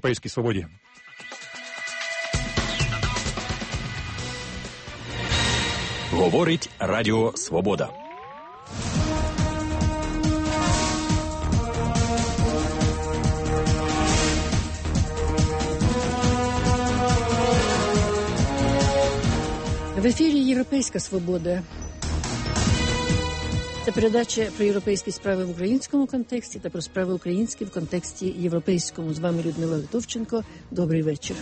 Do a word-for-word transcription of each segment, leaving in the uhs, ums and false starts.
Європейській свободі. Говорить Радіо Свобода. В ефірі «Європейська свобода». Це передача про європейські справи в українському контексті та про справи українські в контексті європейському. З вами Людмила Литовченко. Добрий вечір.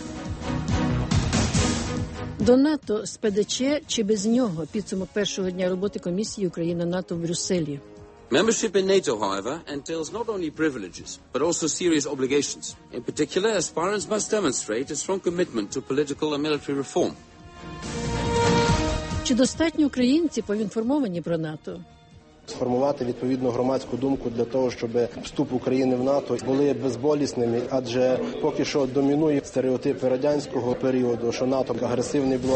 До НАТО з ПДЧ чи без нього? Підсумок першого дня роботи комісії Україна-НАТО в Брюсселі. Membership in NATO, however, entails not only privileges, but also serious obligations. In particular, aspirants must demonstrate a strong commitment to political and military reform. Чи достатньо українці поінформовані про НАТО? Сформувати відповідну громадську думку для того, щоб вступ України в НАТО були безболісними, адже поки що домінує стереотипи радянського періоду, що НАТО – агресивний блок.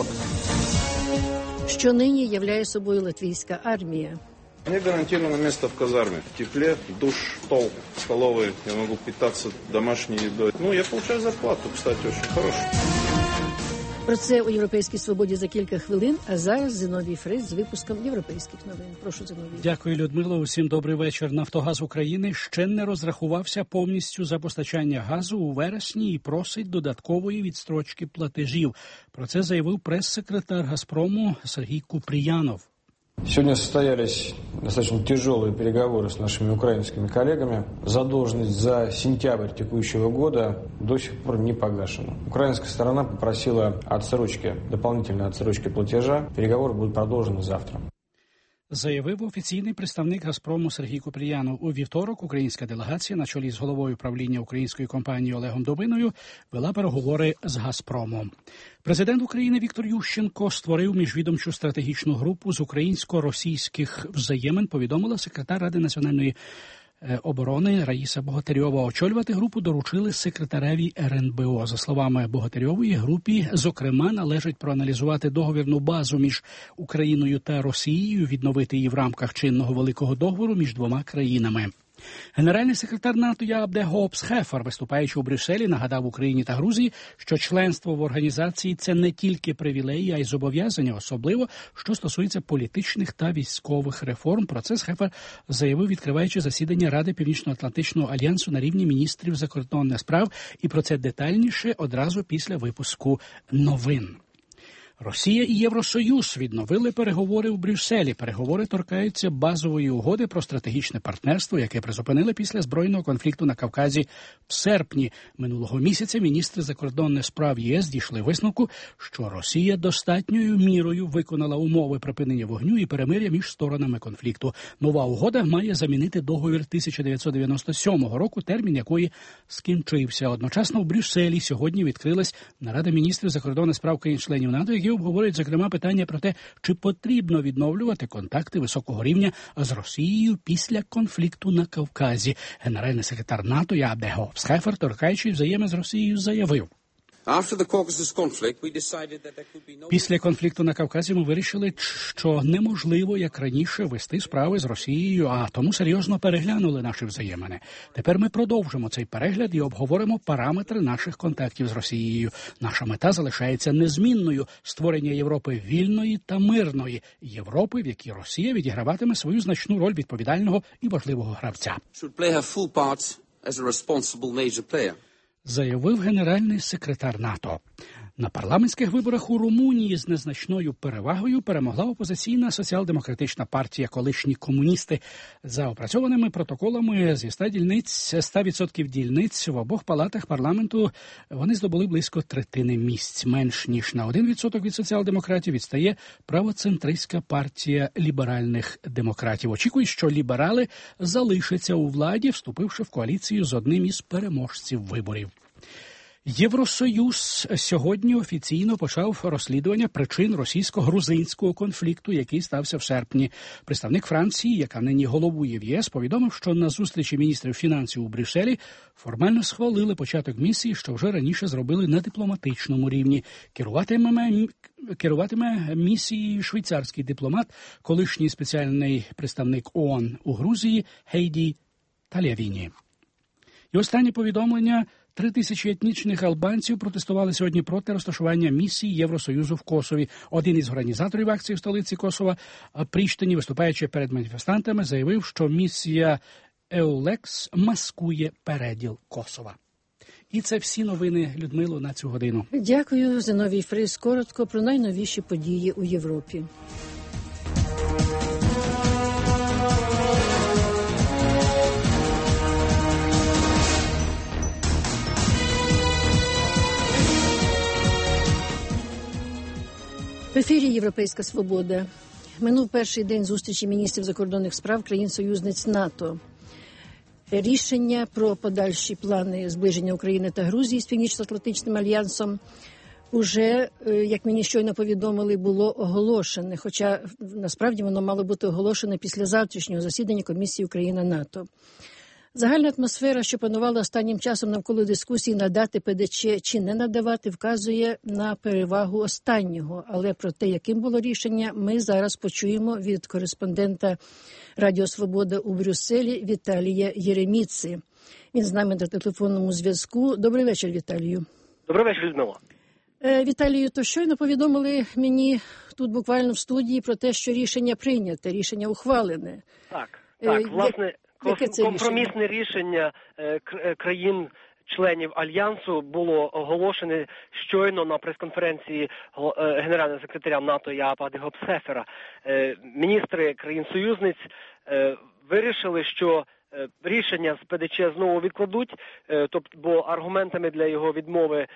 Що нині являє собою латвійська армія? Мне гарантировано место в казарме. В тепле, душ, стол, столовой. Я могу питаться домашней едой. Ну, я получаю зарплату, кстати, очень хорошую. Про це у «Європейській свободі» за кілька хвилин, а зараз Зиновій Фрис з випуском європейських новин. Прошу, Зиновій. Дякую, Людмило. Усім добрий вечір. «Нафтогаз України» ще не розрахувався повністю за постачання газу у вересні і просить додаткової відстрочки платежів. Про це заявив прес-секретар «Газпрому» Сергій Куприянов. Сегодня состоялись достаточно тяжелые переговоры с нашими украинскими коллегами. Задолженность за сентябрь текущего года до сих пор не погашена. Украинская сторона попросила отсрочки, дополнительной отсрочки платежа. Переговоры будут продолжены завтра. Заявив офіційний представник «Газпрому» Сергій Куприянов. У вівторок українська делегація на чолі з головою правління української компанії Олегом Добиною вела переговори з «Газпромом». Президент України Віктор Ющенко створив міжвідомчу стратегічну групу з українсько-російських взаємин, повідомила секретар Ради національної оборони Раїса Богатирьова. Очолювати групу доручили секретареві ер ен бе о. За словами Богатирьової, групі, зокрема, належить проаналізувати договірну базу між Україною та Росією, відновити її в рамках чинного великого договору між двома країнами. Генеральний секретар НАТО Яабде Гоопс-Хефер, виступаючи у Брюсселі, нагадав Україні та Грузії, що членство в організації – це не тільки привілеї, а й зобов'язання, особливо, що стосується політичних та військових реформ. Про це Хефер заявив, відкриваючи засідання Ради Північно-Атлантичного альянсу на рівні міністрів закордонних справ, і про це детальніше одразу після випуску новин. Росія і Євросоюз відновили переговори у Брюсселі. Переговори торкаються базової угоди про стратегічне партнерство, яке призупинили після збройного конфлікту на Кавказі в серпні. Минулого місяця міністри закордонних справ ЄС дійшли висновку, що Росія достатньою мірою виконала умови припинення вогню і перемир'я між сторонами конфлікту. Нова угода має замінити договір тисяча дев'ятсот дев'яносто сьомого року, термін якої скінчився. Одночасно в Брюсселі сьогодні відкрилась нарада міністрів закордонних справ країн-членів НАТО, які обговорюють, зокрема, питання про те, чи потрібно відновлювати контакти високого рівня з Росією після конфлікту на Кавказі. Генеральний секретар НАТО Яабде Гоопс-Хефер, торкаючи взаємин з Росією, заявив: Після конфлікту на Кавказі ми вирішили, що неможливо, як раніше, вести справи з Росією, а тому серйозно переглянули наші взаємини. Тепер ми продовжимо цей перегляд і обговоримо параметри наших контактів з Росією. Наша мета залишається незмінною – створення Європи вільної та мирної, Європи, в якій Росія відіграватиме свою значну роль відповідального і важливого гравця. Заявив генеральний секретар НАТО. На парламентських виборах у Румунії з незначною перевагою перемогла опозиційна соціал-демократична партія «Колишні комуністи». За опрацьованими протоколами зі ста дільниць, ста відсотків дільниць в обох палатах парламенту вони здобули близько третини місць. Менш ніж на один відсоток від соціал-демократів відстає правоцентристська партія ліберальних демократів. Очікують, що ліберали залишаться у владі, вступивши в коаліцію з одним із переможців виборів. Євросоюз сьогодні офіційно почав розслідування причин російсько-грузинського конфлікту, який стався в серпні. Представник Франції, яка нині головує в ЄС, повідомив, що на зустрічі міністрів фінансів у Брюсселі формально схвалили початок місії, що вже раніше зробили на дипломатичному рівні. Керуватиме, керуватиме місією швейцарський дипломат, колишній спеціальний представник ООН у Грузії Гейді Талявіні. І останнє повідомлення. Три тисячі етнічних албанців протестували сьогодні проти розташування місії Євросоюзу в Косові. Один із організаторів акції в столиці Косова, Пріштині, виступаючи перед маніфестантами, заявив, що місія Еулекс маскує переділ Косова. І це всі новини, Людмило, на цю годину. Дякую, Зиновій Фрис. Коротко про найновіші події у Європі. В ефірі «Європейська свобода». Минув перший день зустрічі міністрів закордонних справ країн-союзниць НАТО. Рішення про подальші плани зближення України та Грузії з Північно-Атлантичним альянсом уже, як мені щойно повідомили, було оголошене, хоча насправді воно мало бути оголошене після завтрашнього засідання Комісії Україна-НАТО. Загальна атмосфера, що панувала останнім часом навколо дискусії надати ПДЧ чи не надавати, вказує на перевагу останнього. Але про те, яким було рішення, ми зараз почуємо від кореспондента Радіо Свобода у Брюсселі Віталія Єреміци. Він з нами на телефонному зв'язку. Добрий вечір, Віталію. Добрий вечір, Людмила. Е, Віталію, то щойно повідомили мені тут буквально в студії про те, що рішення прийняте, рішення ухвалене. Так, так, е, власне, Яке це компромісне рішення, рішення країн-членів Альянсу було оголошене щойно на прес-конференції генерального секретаря НАТО Яапа де Гопсхефера. Міністри країн-союзниць вирішили, що рішення з ПДЧ знову відкладуть, тобто, бо аргументами для його відмови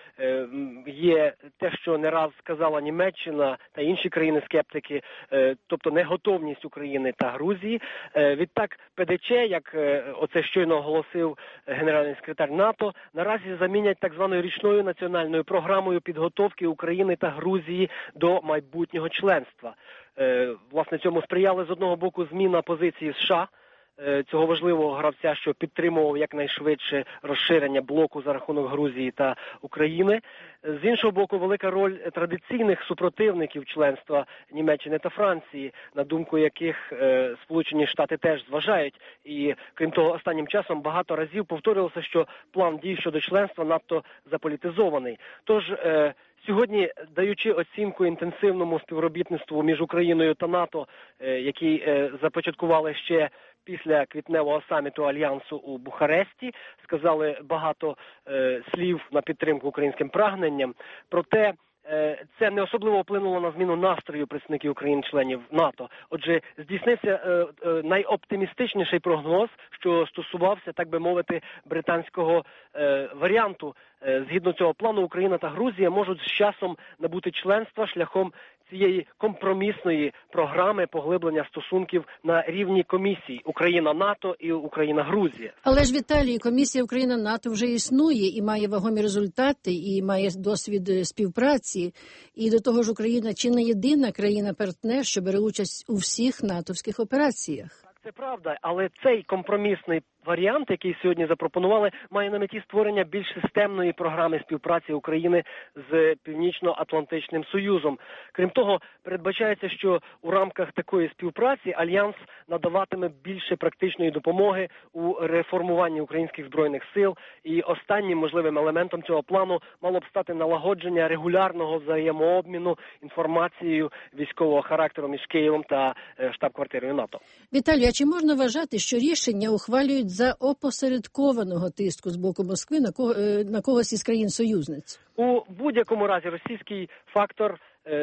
є те, що не раз сказала Німеччина та інші країни-скептики, тобто неготовність України та Грузії. Відтак ПДЧ, як оце щойно оголосив генеральний секретар НАТО, наразі замінять так званою річною національною програмою підготовки України та Грузії до майбутнього членства. Власне, цьому сприяли з одного боку зміна позиції США, цього важливого гравця, що підтримував якнайшвидше розширення блоку за рахунок Грузії та України. З іншого боку, велика роль традиційних супротивників членства Німеччини та Франції, на думку яких е, Сполучені Штати теж зважають. І, крім того, останнім часом багато разів повторювалося, що план дій щодо членства надто заполітизований. Тож, е, сьогодні, даючи оцінку інтенсивному співробітництву між Україною та НАТО, е, який е, започаткували ще після квітневого саміту Альянсу у Бухаресті, сказали багато е, слів на підтримку українським прагненням. Проте е, це не особливо вплинуло на зміну настрою представників країн-членів НАТО. Отже, здійснився е, е, найоптимістичніший прогноз, що стосувався, так би мовити, британського е, варіанту. Е, згідно цього плану, Україна та Грузія можуть з часом набути членства шляхом цієї компромісної програми поглиблення стосунків на рівні комісій Україна-НАТО і Україна-Грузія. Але ж, Віталій, комісія Україна-НАТО вже існує і має вагомі результати, і має досвід співпраці. І до того ж, Україна чи не єдина країна-партнер, що бере участь у всіх натовських операціях. Це правда, але цей компромісний варіант, який сьогодні запропонували, має на меті створення більш системної програми співпраці України з Північно-Атлантичним Союзом. Крім того, передбачається, що у рамках такої співпраці Альянс надаватиме більше практичної допомоги у реформуванні українських збройних сил. І останнім можливим елементом цього плану мало б стати налагодження регулярного взаємообміну інформацією військового характеру між Києвом та штаб-квартирою НАТО. Віталій, а чи можна вважати, що рішення ухвалюють за опосередкованого тиску з боку Москви на, кого, на когось із країн-союзниць? У будь-якому разі російський фактор,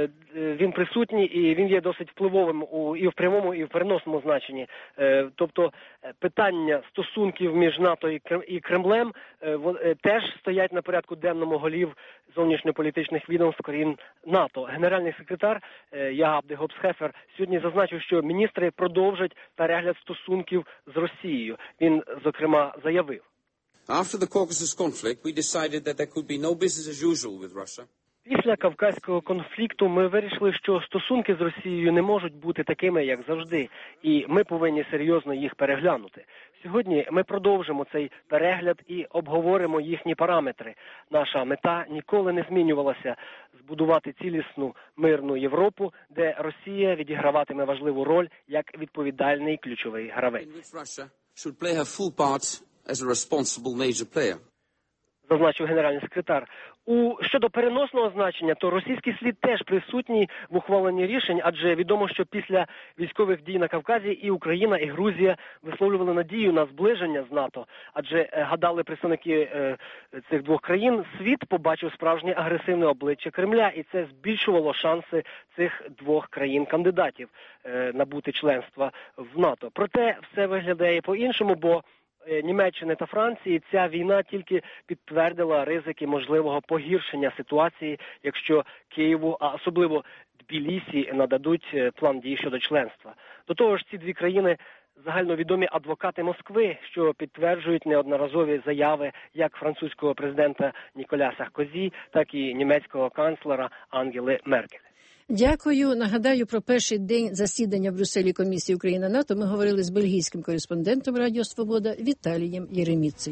він присутній і він є досить впливовим у, і в прямому, і в переносному значенні. Тобто питання стосунків між НАТО і Кремлем теж стоять на порядку денному голів зовнішньополітичних відомств країн НАТО. Генеральний секретар Яап де Гопсхефер сьогодні зазначив, що міністри продовжать перегляд стосунків з Росією. Він, зокрема, заявив: After the Caucasus conflict, we decided that there could be no business as usual with Russia. Після Кавказького конфлікту ми вирішили, що стосунки з Росією не можуть бути такими, як завжди, і ми повинні серйозно їх переглянути. Сьогодні ми продовжимо цей перегляд і обговоримо їхні параметри. Наша мета ніколи не змінювалася – збудувати цілісну мирну Європу, де Росія відіграватиме важливу роль як відповідальний ключовий гравець. зазначив генеральний секретар. У щодо переносного значення, то російський слід теж присутній в ухваленні рішень, адже відомо, що після військових дій на Кавказі і Україна, і Грузія висловлювали надію на зближення з НАТО, адже е, гадали представники е, цих двох країн, світ побачив справжнє агресивне обличчя Кремля, і це збільшувало шанси цих двох країн-кандидатів е, набути членства в НАТО. Проте все виглядає по-іншому, бо Німеччини та Франції ця війна тільки підтвердила ризики можливого погіршення ситуації, якщо Києву, а особливо Тбілісі, нададуть план дій щодо членства. До того ж, ці дві країни загальновідомі адвокати Москви, що підтверджують неодноразові заяви як французького президента Ніколя Саркозі, так і німецького канцлера Ангели Меркель. Дякую. Нагадаю, про перший день засідання в Брюсселі Комісії Україна-НАТО ми говорили з бельгійським кореспондентом Радіо Свобода Віталієм Єреміцею.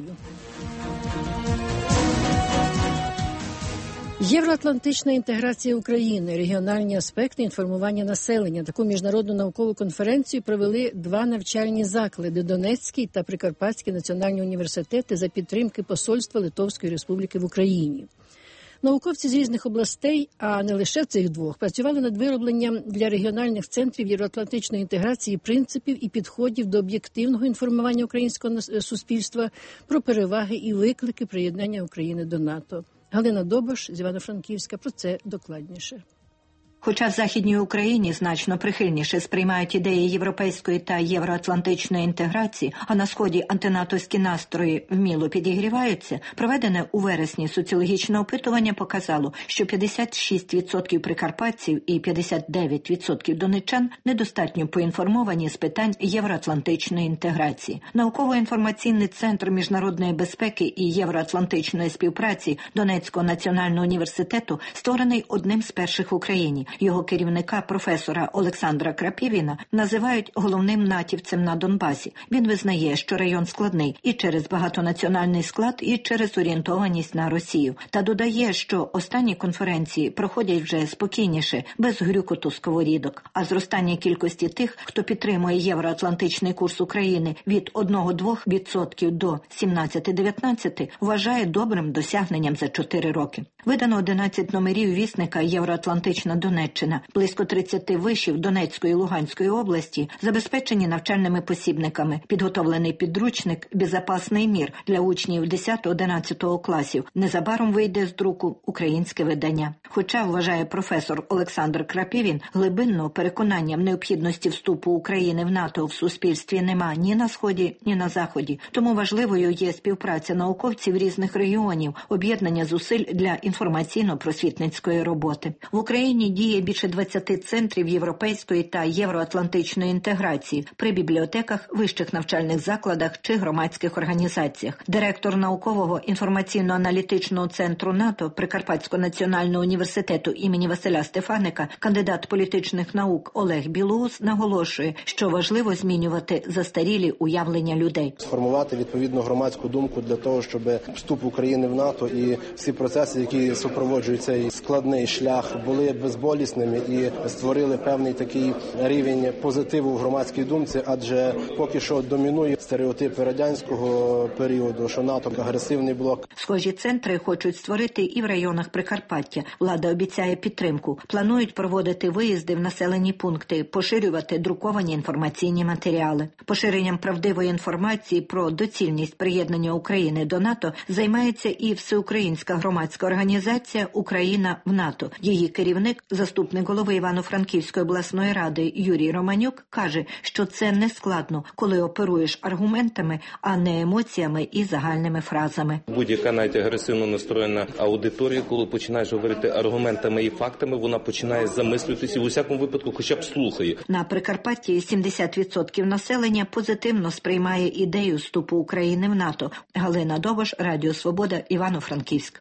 Євроатлантична інтеграція України, регіональні аспекти інформування населення. Таку міжнародну наукову конференцію провели два навчальні заклади – Донецький та Прикарпатський національні університети за підтримки Посольства Литовської Республіки в Україні. Науковці з різних областей, а не лише цих двох, працювали над виробленням для регіональних центрів євроатлантичної інтеграції принципів і підходів до об'єктивного інформування українського суспільства про переваги і виклики приєднання України до НАТО. Галина Добош з Івано-Франківська про це докладніше. Хоча в Західній Україні значно прихильніше сприймають ідеї європейської та євроатлантичної інтеграції, а на Сході антинатовські настрої вміло підігріваються, проведене у вересні соціологічне опитування показало, що п'ятдесят шість відсотків прикарпатців і п'ятдесят дев'ять відсотків донеччан недостатньо поінформовані з питань євроатлантичної інтеграції. Науково-інформаційний центр міжнародної безпеки і євроатлантичної співпраці Донецького національного університету створений одним з перших в Україні. Його керівника, професора Олександра Крапівіна, називають головним натівцем на Донбасі. Він визнає, що район складний і через багатонаціональний склад, і через орієнтованість на Росію. Та додає, що останні конференції проходять вже спокійніше, без грюкоту сковорідок. А зростання кількості тих, хто підтримує євроатлантичний курс України від один-два відсотки до сімнадцять-дев'ятнадцять, вважає добрим досягненням за чотири роки. Видано одинадцять номерів вісника «Євроатлантична Донеччина». Близько тридцять вишів Донецької і Луганської області забезпечені навчальними посібниками. Підготовлений підручник «Безопасний мір» для учнів десятого-одинадцятого класів. Незабаром вийде з друку українське видання. Хоча, вважає професор Олександр Крапівін, глибинного переконання в необхідності вступу України в НАТО в суспільстві нема ні на Сході, ні на Заході. Тому важливою є співпраця науковців різних регіонів, об'єднання зусиль для інформаційно-просвітницької роботи. В Україні діє більше двадцяти центрів європейської та євроатлантичної інтеграції при бібліотеках, вищих навчальних закладах чи громадських організаціях. Директор наукового інформаційно-аналітичного центру НАТО Прикарпатського національного університету імені Василя Стефаника, кандидат політичних наук Олег Білоус наголошує, що важливо змінювати застарілі уявлення людей. Сформувати відповідну громадську думку для того, щоб вступ України в НАТО і всі процеси, які супроводжують цей складний шлях, були безболісними і створили певний такий рівень позитиву в громадській думці, адже поки що домінує стереотипи радянського періоду, що НАТО – агресивний блок. Схожі центри хочуть створити і в районах Прикарпаття. Влада обіцяє підтримку. Планують проводити виїзди в населені пункти, поширювати друковані інформаційні матеріали. Поширенням правдивої інформації про доцільність приєднання України до НАТО займається і всеукраїнська громадська організація «Україна в НАТО». Її керівник, заступник голови Івано-Франківської обласної ради Юрій Романюк, каже, що це не складно, коли оперуєш аргументами, а не емоціями і загальними фразами. Будь-яка навіть агресивно настроєна аудиторія, коли починаєш говорити аргументами і фактами, вона починає замислюватися і в усякому випадку хоча б слухає. На Прикарпатті сімдесят відсотків населення позитивно сприймає ідею вступу України в НАТО. Галина Добош, Радіо Свобода, Івано-Франківськ.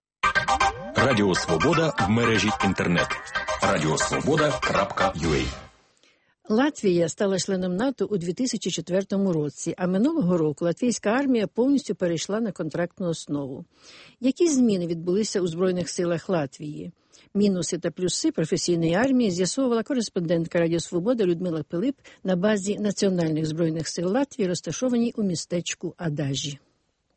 Радіо Свобода в мережі інтернет. радіосвобода крапка ю а. Латвія стала членом НАТО у дві тисячі четвертому році, а минулого року латвійська армія повністю перейшла на контрактну основу. Які зміни відбулися у Збройних силах Латвії? Мінуси та плюси професійної армії з'ясовувала кореспондентка Радіо Свобода Людмила Пилип на базі Національних збройних сил Латвії, розташованій у містечку Адажі.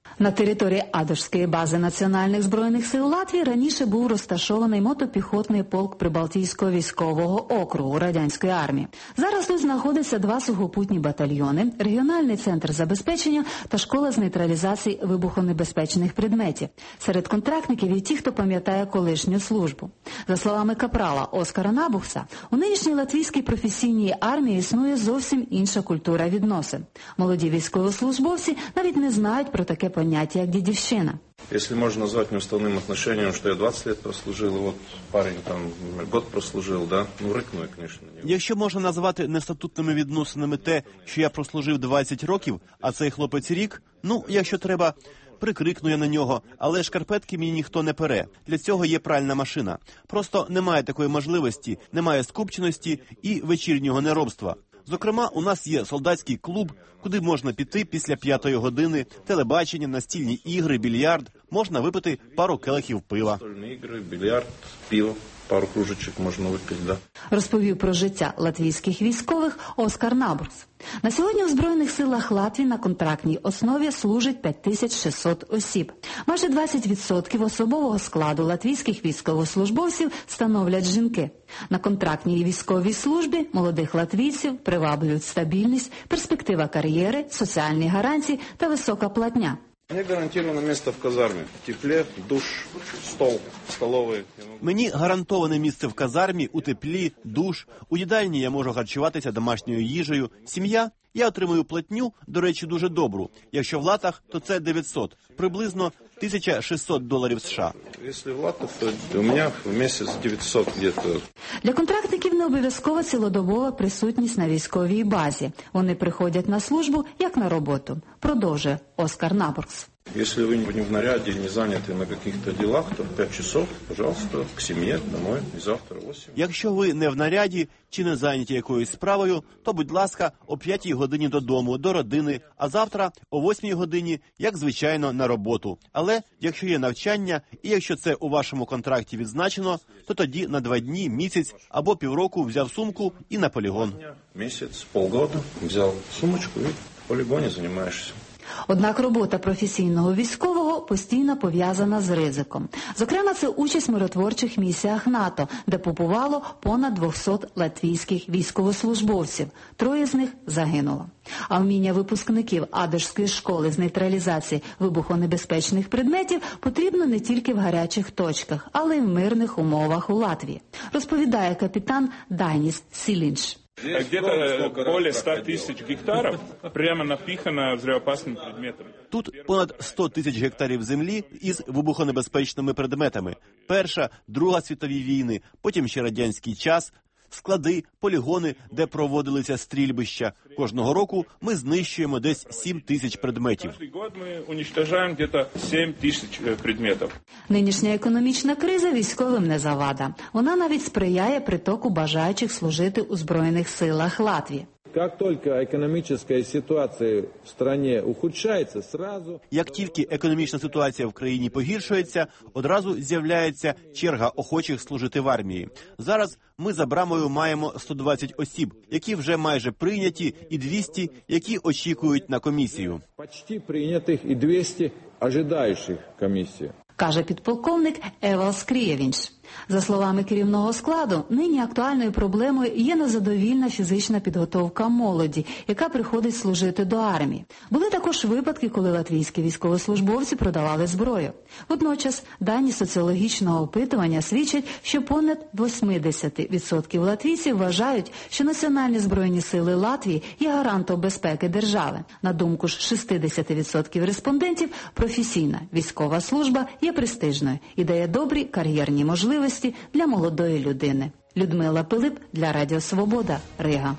На території Адашської бази Національних збройних сил Латвії раніше був розташований мотопіхотний полк Прибалтійського військового округу радянської армії. Зараз тут знаходяться два сухопутні батальйони, регіональний центр забезпечення та школа з нейтралізації вибухонебезпечних предметів. Серед контрактників є ті, хто пам'ятає колишню службу. За словами капрала Оскара Набухса, у нинішній латвійській професійній армії існує зовсім інша культура відносин. Молоді військовослужбовці навіть не знають про таке поняття, як дідівщина. Если можно назвать неуставным отношением, что я двадцать лет прослужил, и вот парень там год прослужил, да, ну рыкну я, конечно. Не... Якщо можна назвати нестатутними відносинами те, що я прослужив двадцять років, а цей хлопець рік, ну, якщо треба, прикрикну я на нього, але шкарпетки мені ніхто не пере. Для цього є пральна машина. Просто немає такої можливості, немає скупченості і вечірнього неробства. Зокрема, у нас є солдатський клуб, куди можна піти після п'ятої години, телебачення, настільні ігри, більярд, можна випити пару келихів пива. Настольні ігри, більярд, пиво, пару кружечок можна випити, да. Розповів про життя латвійських військових Оскар Набурс. На сьогодні у Збройних силах Латвії на контрактній основі служить п'ять тисяч шістсот осіб. Майже двадцять відсотків особового складу латвійських військовослужбовців становлять жінки. На контрактній військовій службі молодих латвійців приваблюють стабільність, перспектива кар'єри, соціальні гарантії та висока платня. Мені гарантоване місце в казармі. Теплі, душ, стол, столовий. Мені гарантоване місце в казармі, у теплі, душ. У їдальні я можу харчуватися домашньою їжею. Сім'я? Я отримую платню, до речі, дуже добру. Якщо в латах, то це дев'ятсот. Приблизно тисяча шістсот доларів США. Якщо в латах, то у мене в місяць дев'ятсот где-то. Для контрактників не обов'язкова цілодобова присутність на військовій базі. Вони приходять на службу, як на роботу. Продовжує Оскар Набурс. Если вы не в наряде, не заняты на каких-то делах, то п'ять часов, пожалуйста, к сім'ї, домой, і завтра вісім. Якщо ви не в наряді чи не зайняті якоюсь справою, то, будь ласка, о п'ятій годині додому, до родини, а завтра о восьмій годині, як звичайно, на роботу. Але якщо є навчання, і якщо це у вашому контракті відзначено, то тоді на два дні, місяць або півроку взяв сумку і на полігон. Місяць, полгода, взяв сумочку і в полігоні займаєшся. Однак робота професійного військового постійно пов'язана з ризиком. Зокрема, це участь в миротворчих місіях НАТО, де побувало понад двісті латвійських військовослужбовців. Троє з них загинуло. А вміння випускників Адашської школи з нейтралізації вибухонебезпечних предметів потрібно не тільки в гарячих точках, але й в мирних умовах у Латвії, розповідає капітан Даніс Сілінш. Где-то более ста тысяч гектаров прямо напихано взрывоопасными предметами. Тут понад сто тисяч гектарів землі із вибухонебезпечними предметами. Перша, Друга світові війни, потім ще радянський час, склади, полігони, де проводилися стрільбища. Кожного року ми знищуємо десь сім тисяч предметів. Кожен год ми уничтожаємо десь сім тисяч предметів. Нинішня економічна криза військовим не завада. Вона навіть сприяє притоку бажаючих служити у Збройних силах Латвії. Как только экономическая ситуация в стране ухудшается, сразу... Як тільки економічна ситуація в країні погіршується, одразу з'являється черга охочих служити в армії. Зараз ми за брамою маємо сто двадцять осіб, які вже майже прийняті, і двісті, які очікують на комісію. Почти прийнятих і двісті ожидаючих комісію. Каже підполковник Евалс Крієвінш. За словами керівного складу, нині актуальною проблемою є незадовільна фізична підготовка молоді, яка приходить служити до армії. Були також випадки, коли латвійські військовослужбовці продавали зброю. Водночас, дані соціологічного опитування свідчать, що понад вісімдесят відсотків латвійців вважають, що Національні збройні сили Латвії є гарантом безпеки держави. На думку ж шістдесят відсотків респондентів, професійна військова служба є престижною і дає добрі кар'єрні можливості для молодої людини. Людмила Пилип для Радіо Свобода, Рига.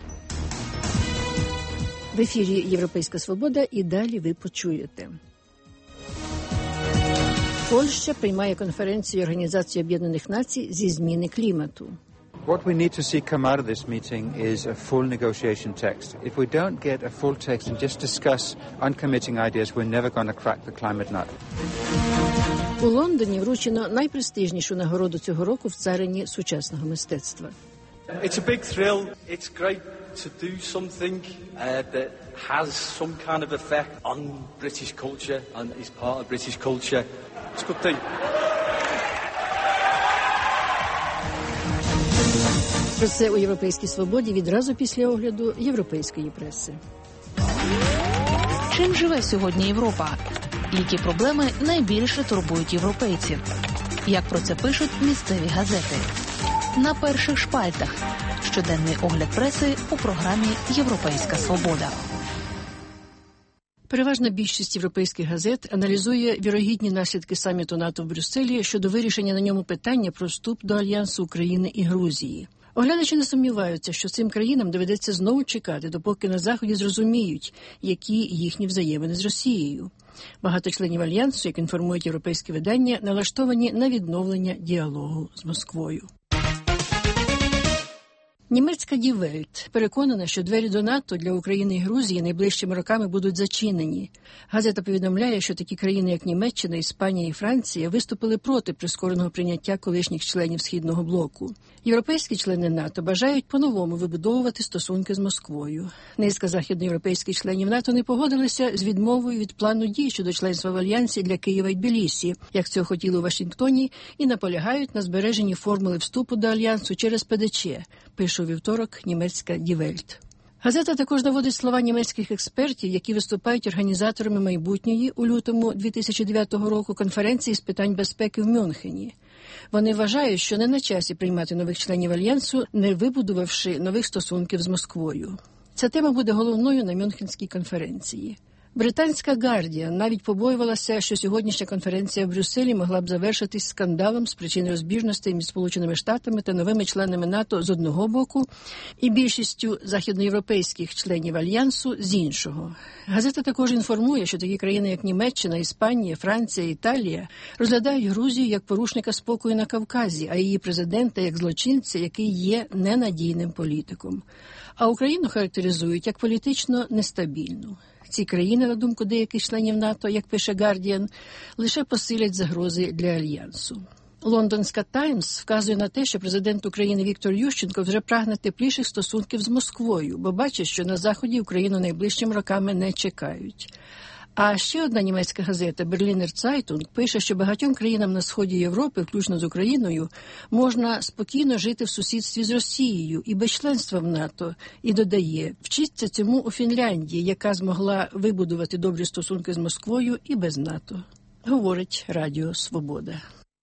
В ефірі «Європейська свобода» і далі ви почуєте. Польща приймає конференцію Організації Об'єднаних Націй зі зміни клімату. What we need to see come out of this meeting is a full negotiation text. If we don't get a full text and just discuss uncommitting ideas, we're never going to crack the climate nut. У Лондоні вручено найпрестижнішу нагороду цього року в царині сучасного мистецтва. It's a big thrill. It's great to do something uh, that has some kind of effect on British culture and is part of British culture. It's a good thing. Про це у «Європейській свободі» відразу після огляду європейської преси. Чим живе сьогодні Європа? Які проблеми найбільше турбують європейців? Як про це пишуть місцеві газети? На перших шпальтах. Щоденний огляд преси у програмі «Європейська свобода». Переважна більшість європейських газет аналізує вірогідні наслідки саміту НАТО в Брюсселі щодо вирішення на ньому питання про вступ до Альянсу України і Грузії. Оглядачі не сумніваються, що цим країнам доведеться знову чекати, допоки на Заході зрозуміють, які їхні взаємини з Росією. Багато членів Альянсу, як інформують європейські видання, налаштовані на відновлення діалогу з Москвою. Німецька Die Welt переконана, що двері до НАТО для України і Грузії найближчими роками будуть зачинені. Газета повідомляє, що такі країни, як Німеччина, Іспанія і Франція, виступили проти прискореного прийняття колишніх членів Східного блоку. Європейські члени НАТО бажають по-новому вибудовувати стосунки з Москвою. Низка західноєвропейських членів НАТО не погодилися з відмовою від плану дій щодо членства в Альянсі для Києва і Тбілісі, як цього хотіли у Вашингтоні, і наполягають на збереженні формули вступу до Альянсу через ПДЧ, пише у вівторок німецька Die Welt. Газета також наводить слова німецьких експертів, які виступають організаторами майбутньої у лютому дві тисячі дев'ятого року конференції з питань безпеки в Мюнхені. Вони вважають, що не на часі приймати нових членів Альянсу, не вибудувавши нових стосунків з Москвою. Ця тема буде головною на Мюнхенській конференції. Британська «Гардіан» навіть побоювалася, що сьогоднішня конференція в Брюсселі могла б завершитись скандалом з причин розбіжностей між Сполученими Штатами та новими членами НАТО з одного боку і більшістю західноєвропейських членів Альянсу з іншого. Газета також інформує, що такі країни, як Німеччина, Іспанія, Франція, Італія, розглядають Грузію як порушника спокою на Кавказі, а її президента як злочинця, який є ненадійним політиком. А Україну характеризують як політично нестабільну. Ці країни, на думку деяких членів НАТО, як пише «Гардіан», лише посилять загрози для Альянсу. Лондонська «Таймс» вказує на те, що президент України Віктор Ющенко вже прагне тепліших стосунків з Москвою, бо бачить, що на Заході Україну найближчими роками не чекають. А ще одна німецька газета «Берлінер Цайтунг» пише, що багатьом країнам на сході Європи, включно з Україною, можна спокійно жити в сусідстві з Росією і без членства в НАТО. І додає, вчиться цьому у Фінляндії, яка змогла вибудувати добрі стосунки з Москвою і без НАТО. Говорить Радіо Свобода.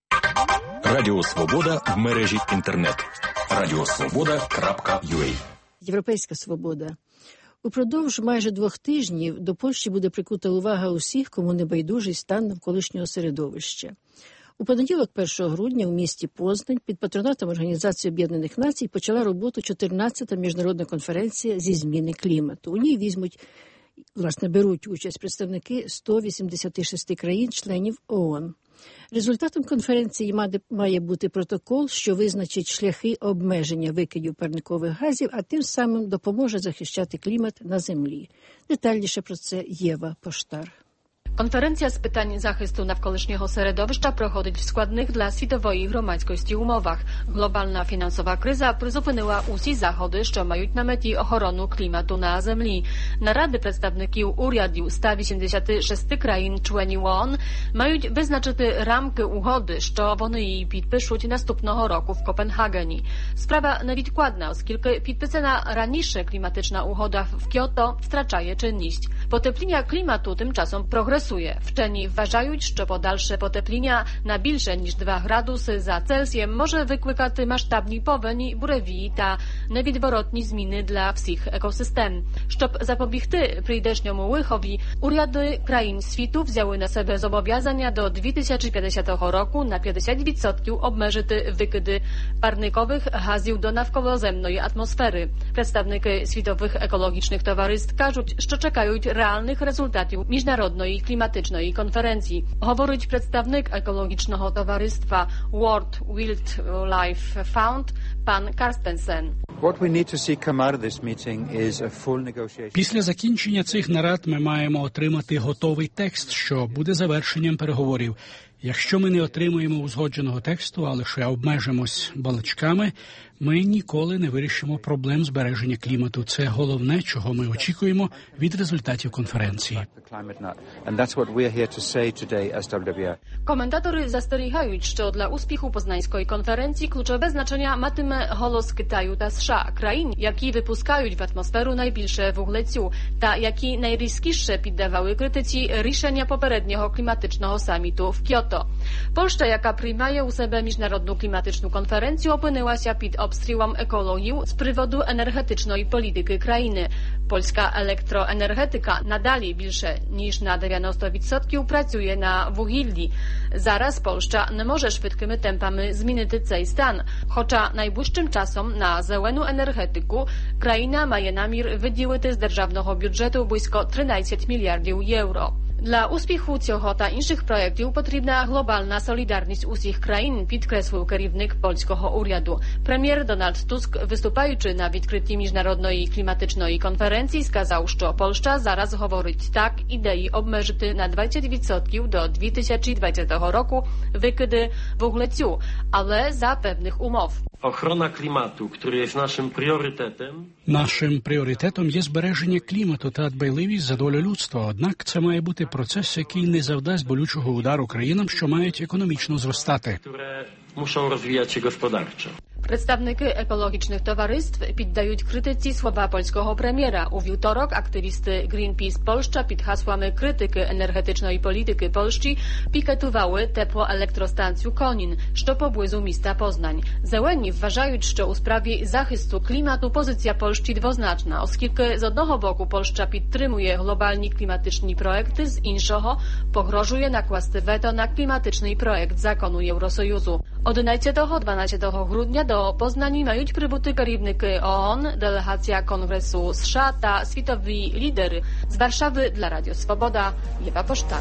Радіо Свобода в мережі інтернет. радіосвобода крапка ю а. Європейська свобода. Упродовж майже двох тижнів до Польщі буде прикута увага усіх, кому не байдужий стан навколишнього середовища. У понеділок, першого грудня, у місті Познань під патронатом Організації Об'єднаних Націй почала роботу чотирнадцята міжнародна конференція зі зміни клімату. У ній візьмуть, власне, беруть участь представники ста вісімдесяти шести країн-членів ООН. Результатом конференції має бути протокол, що визначить шляхи обмеження викидів парникових газів, а тим самим допоможе захищати клімат на землі. Детальніше про це Єва Поштар. Konferencja z pytań захисту навколишнього середовища проходить w składnych dla світової громадськості умовах. Глобальна фінансова криза призупинила усі заходи, що мають на меті охорону клімату на землі. Наради представників урядів ста вісімдесяти шести країн-членів ООН мають визначити рамки угоди, що вони її підпишуть наступного року в Копенгагені. Справа невідкладна, оскільки підписана раніше кліматична угода в Кіото втрачає чинність. Потепління клімату тимчасом прогресuje. Wczeni wважають, що подальше потепління на більше ніж два градуси за Цельсієм може викликати масштабні повені, буревії та невідворотні зміни для всіх екосистем. Щоб запобігти прийдешньому лихові, уряди країн світу взяли на себе зобов'язання до дві тисячі п'ятдесятого року на п'ятдесят відсотків обмежити викиди парникових газів до навколоземної атмосфери. Представники світових екологічних товариств кажуть, що чекають реальних результатів міжнародної кліматичної конференції. Говорить представник екологічного товариства World Wildlife Fund пан Карстенсен. Після закінчення цих нарад ми маємо отримати готовий текст, що буде завершенням переговорів. Якщо ми не отримуємо узгодженого тексту, а лише обмежимось балачками, ми ніколи не вирішимо проблем збереження клімату. Це головне, чого ми очікуємо від результатів конференції. Komentaторы застерігають, що для успіху Познаńskiej конференції ключове значення матиме голос Китаю та США, країн, які випускають в атмосферу найбільше вуглецю та які найрізкіше піддавали критиці рішення попереднього кліматичного саміту в Кіото. Польща, яка приймає у себе міжнародну кліматичну конференцію, опинилася під обстрілом екології з приводу енергетичної політики країни. Польська електроенергетика надалі більше ніж на дев'яносто відсотків працює на вугіллі. Зараз Польща не може швидкими темпами змінити цей стан, хоча найближчим часом на зелену енергетику країна має намір виділити з державного бюджету близько тринадцять мільярдів євро. Для успіху цього та інших проєктів потрібна глобальна солідарність усіх країн, підкреслив керівник польського уряду. Прем'єр Donald Tusk, виступаючи на відкритті міжнародної кліматичної конференції, сказав, що Польща зараз говорить так ідеї обмежити на двадцять відсотків до дві тисячі двадцятого року викиди вуглецю, але за певних умов. Охорона клімату, який є нашим пріоритетом. Нашим пріоритетом є збереження клімату та дбайливість за долю людства. Однак це має бути процес, який не завдасть болючого удару країнам, що мають економічно зростати. Які мусять розвиватися господарчо. Представники екологічних товариств піддають критиці слова польського прем'єра. У вівторок активісти Greenpeace Polska під гаслами критики енергетичної політики Польщі пікетували теплоелектростанцію Konin, що поблизу міста Poznań. Зелені вважають, що у справі захисту клімату позиція Польщі двозначна, оскільки з одного боку Польща підтримує глобальні кліматичні проекти, з іншого погрожує накласти вето на кліматичний проект закону Євросоюзу. одинадцятого-дванадцятого грудня до Poznani mają прибути керівники ООН, делегація Конгресу США та світові лідери. З Варшави для Радіо Свобода, Єва Поштар.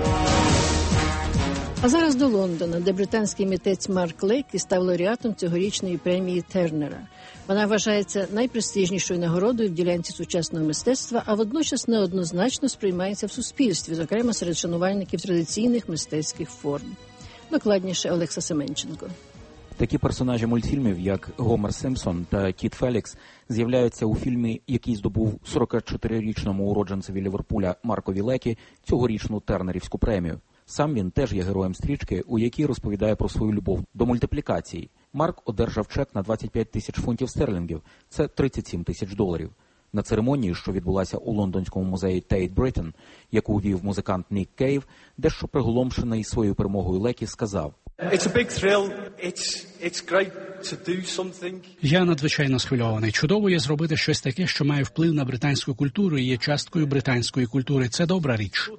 А зараз до Лондона, де британський митець Марк Лейкі став лауреатом цьогорічної премії Тернера. Вона вважається найпрестижнішою нагородою в ділянці сучасного мистецтва, а водночас неоднозначно сприймається в суспільстві, зокрема серед шанувальників традиційних мистецьких форм. Докладніше Олекса Семенченко. Такі персонажі мультфільмів, як Гомер Сімпсон та Кіт Фелікс, з'являються у фільмі, який здобув сорокачотирирічному уродженцеві Ліверпуля Маркові Лекі цьогорічну Тернерівську премію. Сам він теж є героєм стрічки, у якій розповідає про свою любов до мультиплікації. Марк одержав чек на двадцять п'ять тисяч фунтів стерлінгів, це тридцять сім тисяч доларів. На церемонії, що відбулася у лондонському музеї Tate Britain, яку вів музикант Нік Кейв, дещо приголомшений своєю перемогою Лекі, сказав: «Я надзвичайно схвильований. Чудово є зробити щось таке, що має вплив на британську культуру і є часткою британської культури. Це добра річ».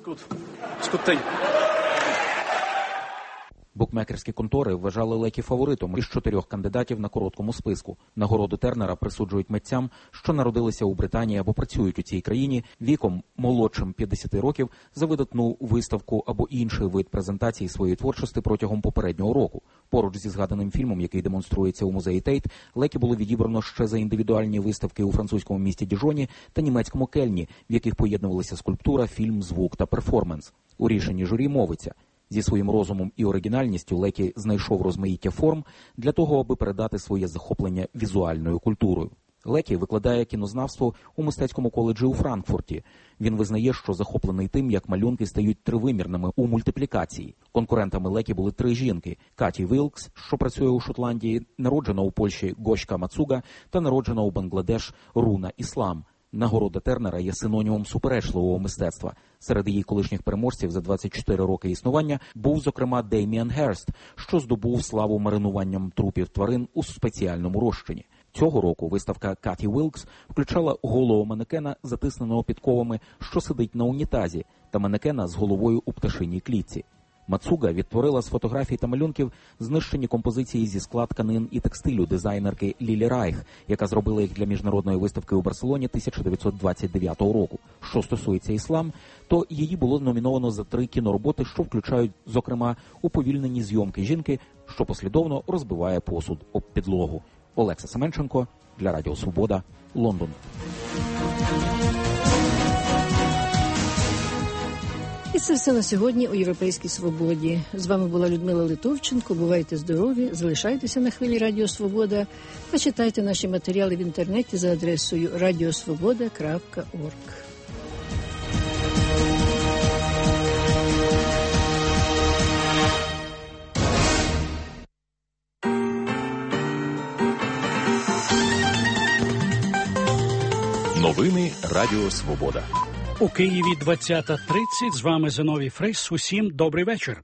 Букмекерські контори вважали Лекі фаворитом із чотирьох кандидатів на короткому списку. Нагороду Тернера присуджують митцям, що народилися у Британії або працюють у цій країні, віком молодшим п'ятдесят років за видатну виставку або інший вид презентації своєї творчості протягом попереднього року. Поруч зі згаданим фільмом, який демонструється у музеї Тейт, Лекі було відібрано ще за індивідуальні виставки у французькому місті Діжоні та німецькому Кельні, в яких поєднувалися скульптура, фільм, звук та перформанс. У рішенні журі мовиться: зі своїм розумом і оригінальністю Лекі знайшов розмаїття форм для того, аби передати своє захоплення візуальною культурою. Лекі викладає кінознавство у мистецькому коледжі у Франкфурті. Він визнає, що захоплений тим, як малюнки стають тривимірними у мультиплікації. Конкурентами Лекі були три жінки – Каті Вілкс, що працює у Шотландії, народжена у Польщі Гошка Мацуга та народжена у Бангладеш Руна Іслам. Нагорода Тернера є синонімом суперечливого мистецтва. Серед її колишніх переможців за двадцять чотири роки існування був, зокрема, Дейміан Герст, що здобув славу маринуванням трупів тварин у спеціальному розчині. Цього року виставка Каті Вілкс включала голого манекена, затисненого підковами, що сидить на унітазі, та манекена з головою у пташиній клітці. Мацуга відтворила з фотографій та малюнків знищені композиції зі скла тканин і текстилю дизайнерки Лілі Райх, яка зробила їх для міжнародної виставки у Барселоні тисяча дев'ятсот двадцять дев'ятого року. Що стосується іслам, то її було номіновано за три кінороботи, що включають, зокрема, уповільнені зйомки жінки, що послідовно розбиває посуд об підлогу. Олекса Семенченко для Радіо Свобода, Лондон. І це все на сьогодні у «Європейській свободі». З вами була Людмила Литовченко. Бувайте здорові, залишайтеся на хвилі Радіо Свобода та читайте наші матеріали в інтернеті за адресою радіосвобода крапка орг. Новини Радіо Свобода. У Києві двадцята тридцять. З вами Зиновій Фрейс. Усім добрий вечір.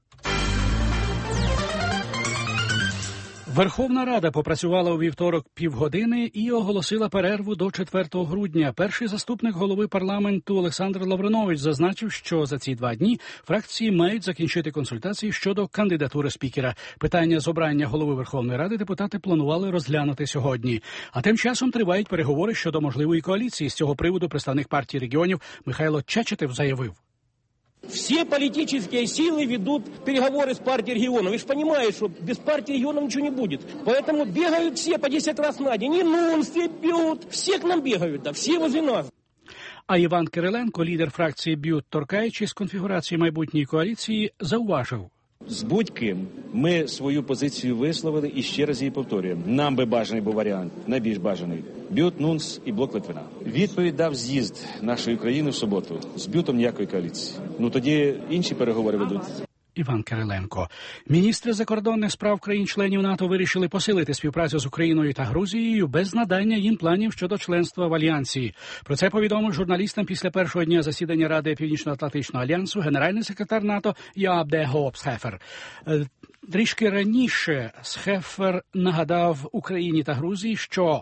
Верховна Рада попрацювала у вівторок півгодини і оголосила перерву до четвертого грудня. Перший заступник голови парламенту Олександр Лавринович зазначив, що за ці два дні фракції мають закінчити консультації щодо кандидатури спікера. Питання з обрання голови Верховної Ради депутати планували розглянути сьогодні. А тим часом тривають переговори щодо можливої коаліції. З цього приводу представник партії регіонів Михайло Чечетов заявив. Все политические силы ведут переговоры с партией регионов. Вы же понимаете, что без партии регионов ничего не будет. Поэтому бегают все по десять раз на день. И ну, все бьют. Все к нам бегают, да, все возле нас. А Іван Кириленко, лідер фракції «Б'ют», торкаючись конфігурації майбутньої коаліції, зауважив. З будь-ким ми свою позицію висловили і ще раз її повторюємо. Нам би бажаний був варіант, найбільш бажаний – Б'ют, Нунс і Блок Литвина. Відповідь дав з'їзд нашої країни в суботу. З Б'ютом ніякої коаліції. Ну тоді інші переговори ведуть. Іван Кириленко. Міністри закордонних справ країн-членів НАТО вирішили посилити співпрацю з Україною та Грузією без надання їм планів щодо членства в Альянсі. Про це повідомив журналістам після першого дня засідання Ради Північно-Атлантичного альянсу генеральний секретар НАТО Яап де Хоop Схефер. Трішки раніше Схефер нагадав Україні та Грузії, що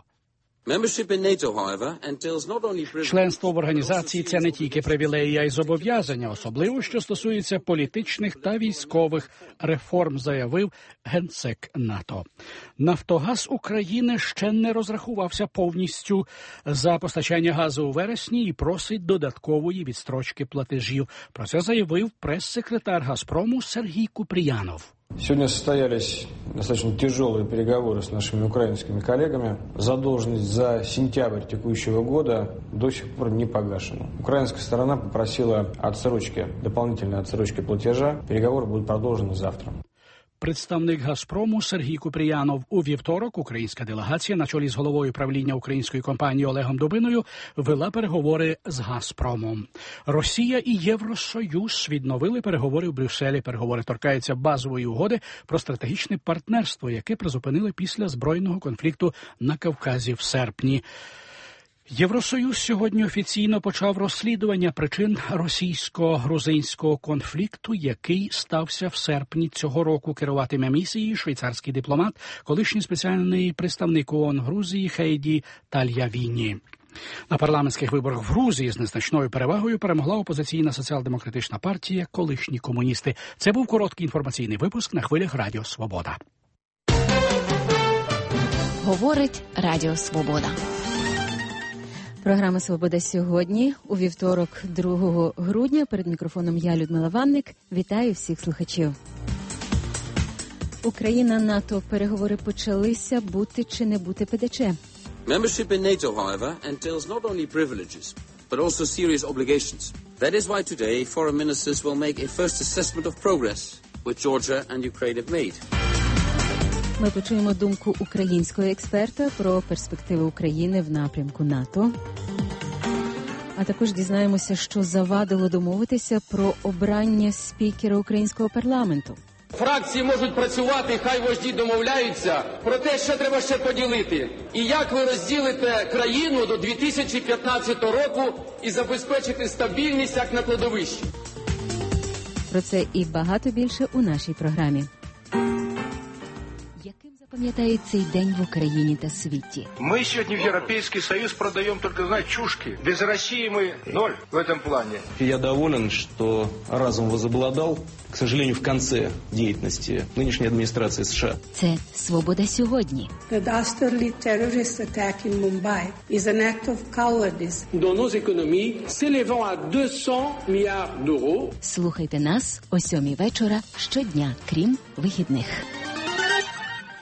членство в організації – це не тільки привілеї, а й зобов'язання, особливо, що стосується політичних та військових реформ, заявив генсек НАТО. «Нафтогаз України ще не розрахувався повністю за постачання газу у вересні і просить додаткової відстрочки платежів». Про це заявив прес-секретар «Газпрому» Сергій Купріянов. Сегодня состоялись достаточно тяжелые переговоры с нашими украинскими коллегами. Задолженность за сентябрь текущего года до сих пор не погашена. Украинская сторона попросила отсрочки, дополнительной отсрочки платежа. Переговоры будут продолжены завтра. Представник «Газпрому» Сергій Купріянов. У вівторок українська делегація на чолі з головою правління української компанії Олегом Дубиною вела переговори з «Газпромом». Росія і Євросоюз відновили переговори в Брюсселі. Переговори торкаються базової угоди про стратегічне партнерство, яке призупинили після збройного конфлікту на Кавказі в серпні. Євросоюз сьогодні офіційно почав розслідування причин російсько-грузинського конфлікту, який стався в серпні цього року. Керуватиме місією швейцарський дипломат, колишній спеціальний представник ООН Грузії Хейді Тальявіні. На парламентських виборах в Грузії з незначною перевагою перемогла опозиційна соціал-демократична партія «Колишні комуністи». Це був короткий інформаційний випуск на хвилях Радіо Свобода. Говорить Радіо Свобода. Програма «Свобода сьогодні» у вівторок, другого грудня. Перед мікрофоном я, Людмила Ванник. Вітаю всіх слухачів. Україна, НАТО. Переговори почалися. Бути чи не бути ПДЧ? Membership in NATO, however, entails not only privileges, but also serious obligations. That is why today foreign ministers will make a first assessment of progress which Georgia and Ukraine have made. Ми почуємо думку українського експерта про перспективи України в напрямку НАТО. А також дізнаємося, що завадило домовитися про обрання спікера українського парламенту. Фракції можуть працювати, хай вожді домовляються про те, що треба ще поділити. І як ви розділите країну до дві тисячі п'ятнадцятого року і забезпечите стабільність, як на кладовищі. Про це і багато більше у нашій програмі. Пам'ятає цей день в Україні та світі. Мы сегодня в Европейский Союз продаем только, знаете, чушки. Без России мы ноль в этом плане. Я доволен, что разум возобладал, к сожалению, в конце деятельности нынешней администрации США. Це «Свобода сьогодні». The dastardly terrorist attack in Mumbai is an act of cowardice. Dans nos économies, s'élevant à deux cents milliards d'euros. Слухайте нас о сьомій вечора щодня, крім вихідних.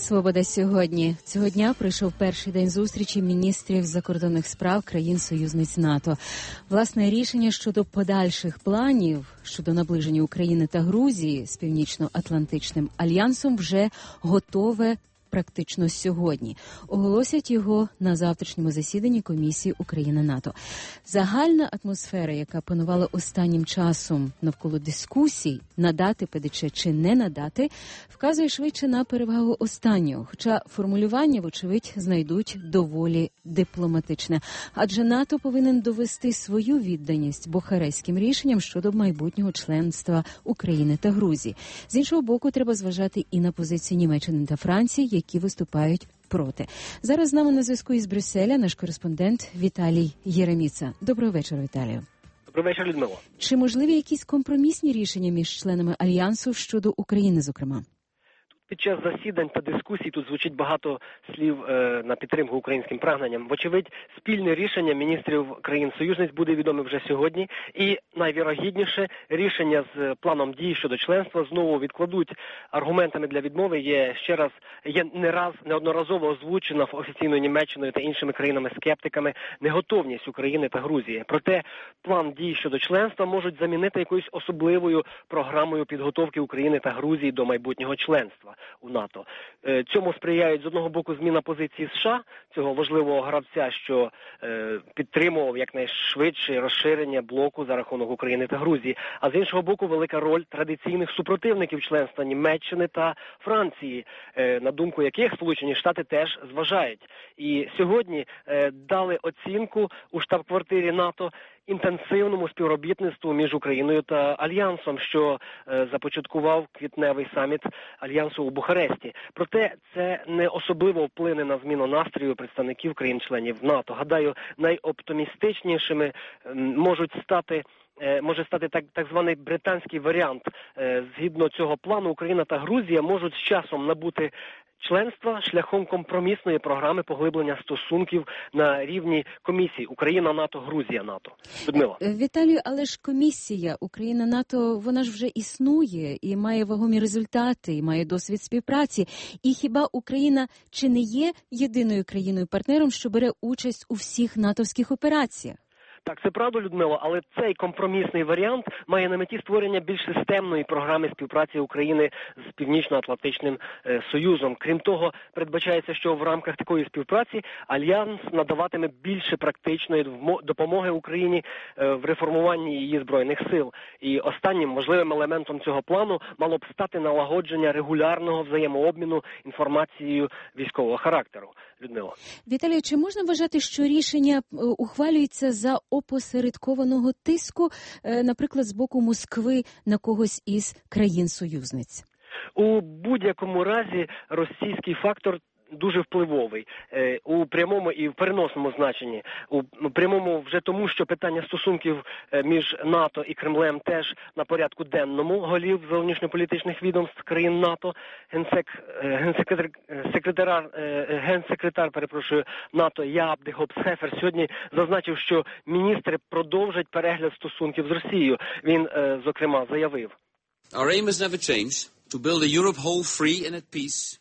Свобода сьогодні. Цього дня прийшов перший день зустрічі міністрів закордонних справ країн-союзниць НАТО. Власне, рішення щодо подальших планів щодо наближення України та Грузії з Північно-Атлантичним альянсом вже готове практично сьогодні. Оголосять його на завтрашньому засіданні Комісії Україна-НАТО. Загальна атмосфера, яка панувала останнім часом навколо дискусій, надати ПДЧ чи не надати, вказує швидше на перевагу останнього. Хоча формулювання, вочевидь, знайдуть доволі дипломатичне. Адже НАТО повинен довести свою відданість бухарестським рішенням щодо майбутнього членства України та Грузії. З іншого боку, треба зважати і на позицію Німеччини та Франції, які виступають проти. Зараз з нами на зв'язку із Брюсселя наш кореспондент Віталій Єреміца. Доброго вечора, Віталію. Доброго вечора, Людмила. Чи можливі якісь компромісні рішення між членами Альянсу щодо України, зокрема? Під час засідань та дискусій тут звучить багато слів е, на підтримку українським прагненням. Вочевидь, спільне рішення міністрів країн-союзниць буде відоме вже сьогодні. І найвірогідніше рішення з планом дій щодо членства знову відкладуть. Аргументами для відмови є ще раз, є не раз, неодноразово озвучена офіційною Німеччиною та іншими країнами-скептиками неготовність України та Грузії. Проте план дій щодо членства можуть замінити якоюсь особливою програмою підготовки України та Грузії до майбутнього членства у НАТО. Цьому сприяють з одного боку зміна позиції США, цього важливого гравця, що е, підтримував якнайшвидше розширення блоку за рахунок України та Грузії, а з іншого боку велика роль традиційних супротивників членства Німеччини та Франції, е, на думку яких Сполучені Штати теж зважають. І сьогодні е, дали оцінку у штаб-квартирі НАТО інтенсивному співробітництву між Україною та Альянсом, що е, започаткував квітневий саміт Альянсу у Бухаресті. Проте це не особливо вплине на зміну настрою представників країн-членів НАТО. Гадаю, найоптимістичнішими е, можуть стати може стати так, так званий британський варіант. Згідно цього плану, Україна та Грузія можуть з часом набути членства шляхом компромісної програми поглиблення стосунків на рівні комісій Україна, НАТО, Грузія, НАТО. Людмила. Віталію, але ж комісія Україна, НАТО, вона ж вже існує і має вагомі результати, і має досвід співпраці. І хіба Україна чи не є єдиною країною-партнером, що бере участь у всіх натовських операціях? Так, це правда, Людмила, але цей компромісний варіант має на меті створення більш системної програми співпраці України з Північно-Атлантичним е, Союзом. Крім того, передбачається, що в рамках такої співпраці Альянс надаватиме більше практичної допомоги Україні е, в реформуванні її збройних сил. І останнім важливим елементом цього плану мало б стати налагодження регулярного взаємообміну інформацією військового характеру. Людмила. Віталій, чи можна вважати, що рішення ухвалюється за опосередкованого тиску, наприклад, з боку Москви на когось із країн-союзниць? У будь-якому разі російський фактор дуже впливовий е, у прямому і в переносному значенні. У прямому вже тому, що питання стосунків е, між НАТО і Кремлем теж на порядку денному голів зовнішньополітичних відомств країн НАТО. Генсек, е, генсекретар, секретар, е, генсекретар, перепрошую, НАТО Яап де Гопсхефер сьогодні зазначив, що міністри продовжать перегляд стосунків з Росією. Він, е, зокрема, заявив. Our aim has never changed to build a Europe whole, free and at peace.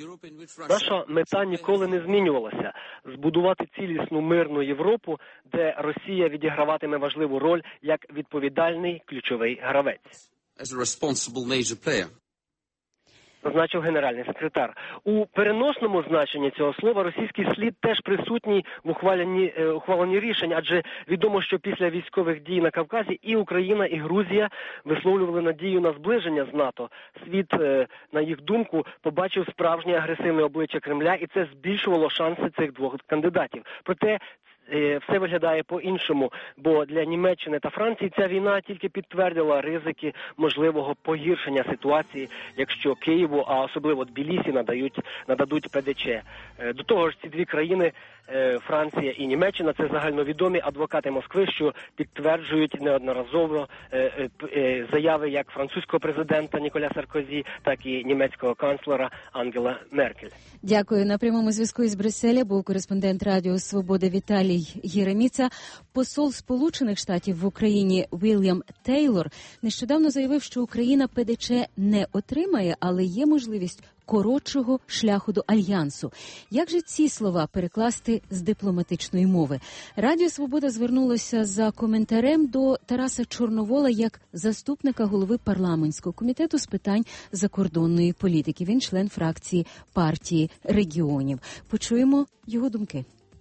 Наша мета ніколи не змінювалася – збудувати цілісну мирну Європу, де Росія відіграватиме важливу роль як відповідальний ключовий гравець. Зазначив генеральний секретар. У переносному значенні цього слова російський слід теж присутній в ухваленні, е, ухваленні рішень, адже відомо, що після військових дій на Кавказі і Україна, і Грузія висловлювали надію на зближення з НАТО. Світ, е, на їх думку, побачив справжнє агресивне обличчя Кремля, і це збільшувало шанси цих двох кандидатів. Проте все виглядає по-іншому, бо для Німеччини та Франції ця війна тільки підтвердила ризики можливого погіршення ситуації, якщо Києву, а особливо Тбілісі, надають, нададуть ПДЧ. До того ж, ці дві країни, Франція і Німеччина, це загальновідомі адвокати Москви, що підтверджують неодноразово заяви як французького президента Ніколя Саркозі, так і німецького канцлера Ангела Меркель. Дякую. На прямому зв'язку із Брюсселя був кореспондент Радіо Свобода Віталій Єреміца. Посол Сполучених Штатів в Україні Вільям Тейлор нещодавно заявив, що Україна ПДЧ не отримає, але є можливість коротшого шляху до альянсу. Як же ці слова перекласти з дипломатичної мови? Радіо «Свобода» звернулося за коментарем до Тараса Чорновола як заступника голови парламентського комітету з питань закордонної політики. Він член фракції партії регіонів. Почуємо його думки.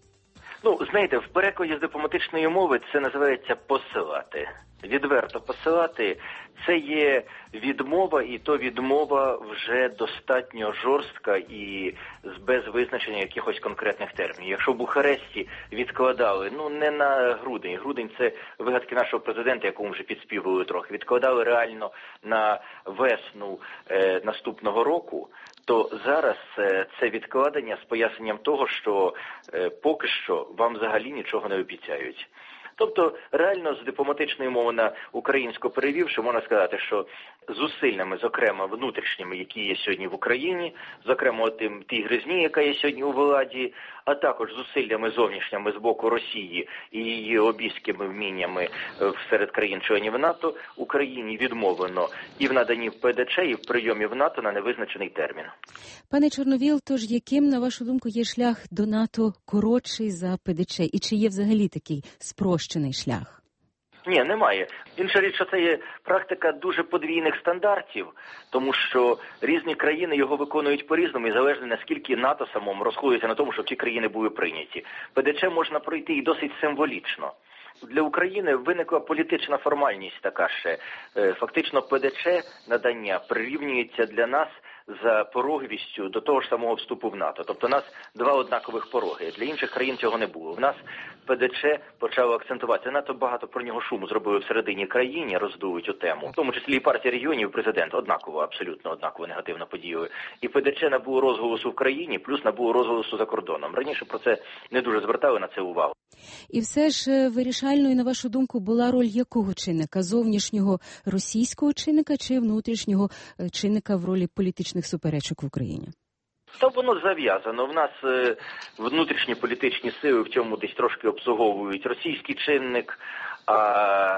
Ну, знаєте, в перекладі з дипломатичної мови це називається посилати. Відверто посилати – це є відмова, і то відмова вже достатньо жорстка і без визначення якихось конкретних термінів. Якщо в Бухаресті відкладали, ну не на грудень, грудень це вигадки нашого президента, якому вже підспівували трохи, відкладали реально на весну е, наступного року, то зараз е, це відкладення з поясненням того, що е, поки що вам взагалі нічого не обіцяють. Тобто, реально, з дипломатичної мови на українську перевівши, можна сказати, що зусиллями, зокрема, внутрішніми, які є сьогодні в Україні, зокрема, тим тій гризні, яка є сьогодні у владі, а також зусиллями зовнішніми з боку Росії і її обіськими вміннями серед країн-членів НАТО, Україні відмовлено і в наданні в ПДЧ, і в прийомі в НАТО на невизначений термін. Пане Чорновіл, тож яким, на вашу думку, є шлях до НАТО коротший за ПДЧ? І чи є взагалі такий спрощений шлях? Ні, немає. Інша річ, що це є практика дуже подвійних стандартів, тому що різні країни його виконують по-різному і залежно наскільки НАТО самому розходиться на тому, щоб ті країни були прийняті. ПДЧ можна пройти і досить символічно. Для України виникла політична формальність така ще. Фактично ПДЧ надання прирівнюється для нас за пороговістю до того ж самого вступу в НАТО. Тобто у нас два однакових пороги. Для інших країн цього не було. В нас ПДЧ почало акцентуватися. НАТО багато про нього шуму зробили всередині країни, роздули цю тему. В тому числі і партія регіонів, і президент однаково, абсолютно однаково негативно подіяли. І ПДЧ набуло розголосу в країні, плюс набуло розголосу за кордоном. Раніше про це не дуже звертали на це увагу. І все ж вирішальною, на вашу думку, була роль якого чинника? Зовнішнього російського чинника чи внутрішнього чинника в ролі політичних суперечок в Україні? Та воно зав'язано. В нас е, внутрішні політичні сили в цьому десь трошки обслуговують російський чинник, а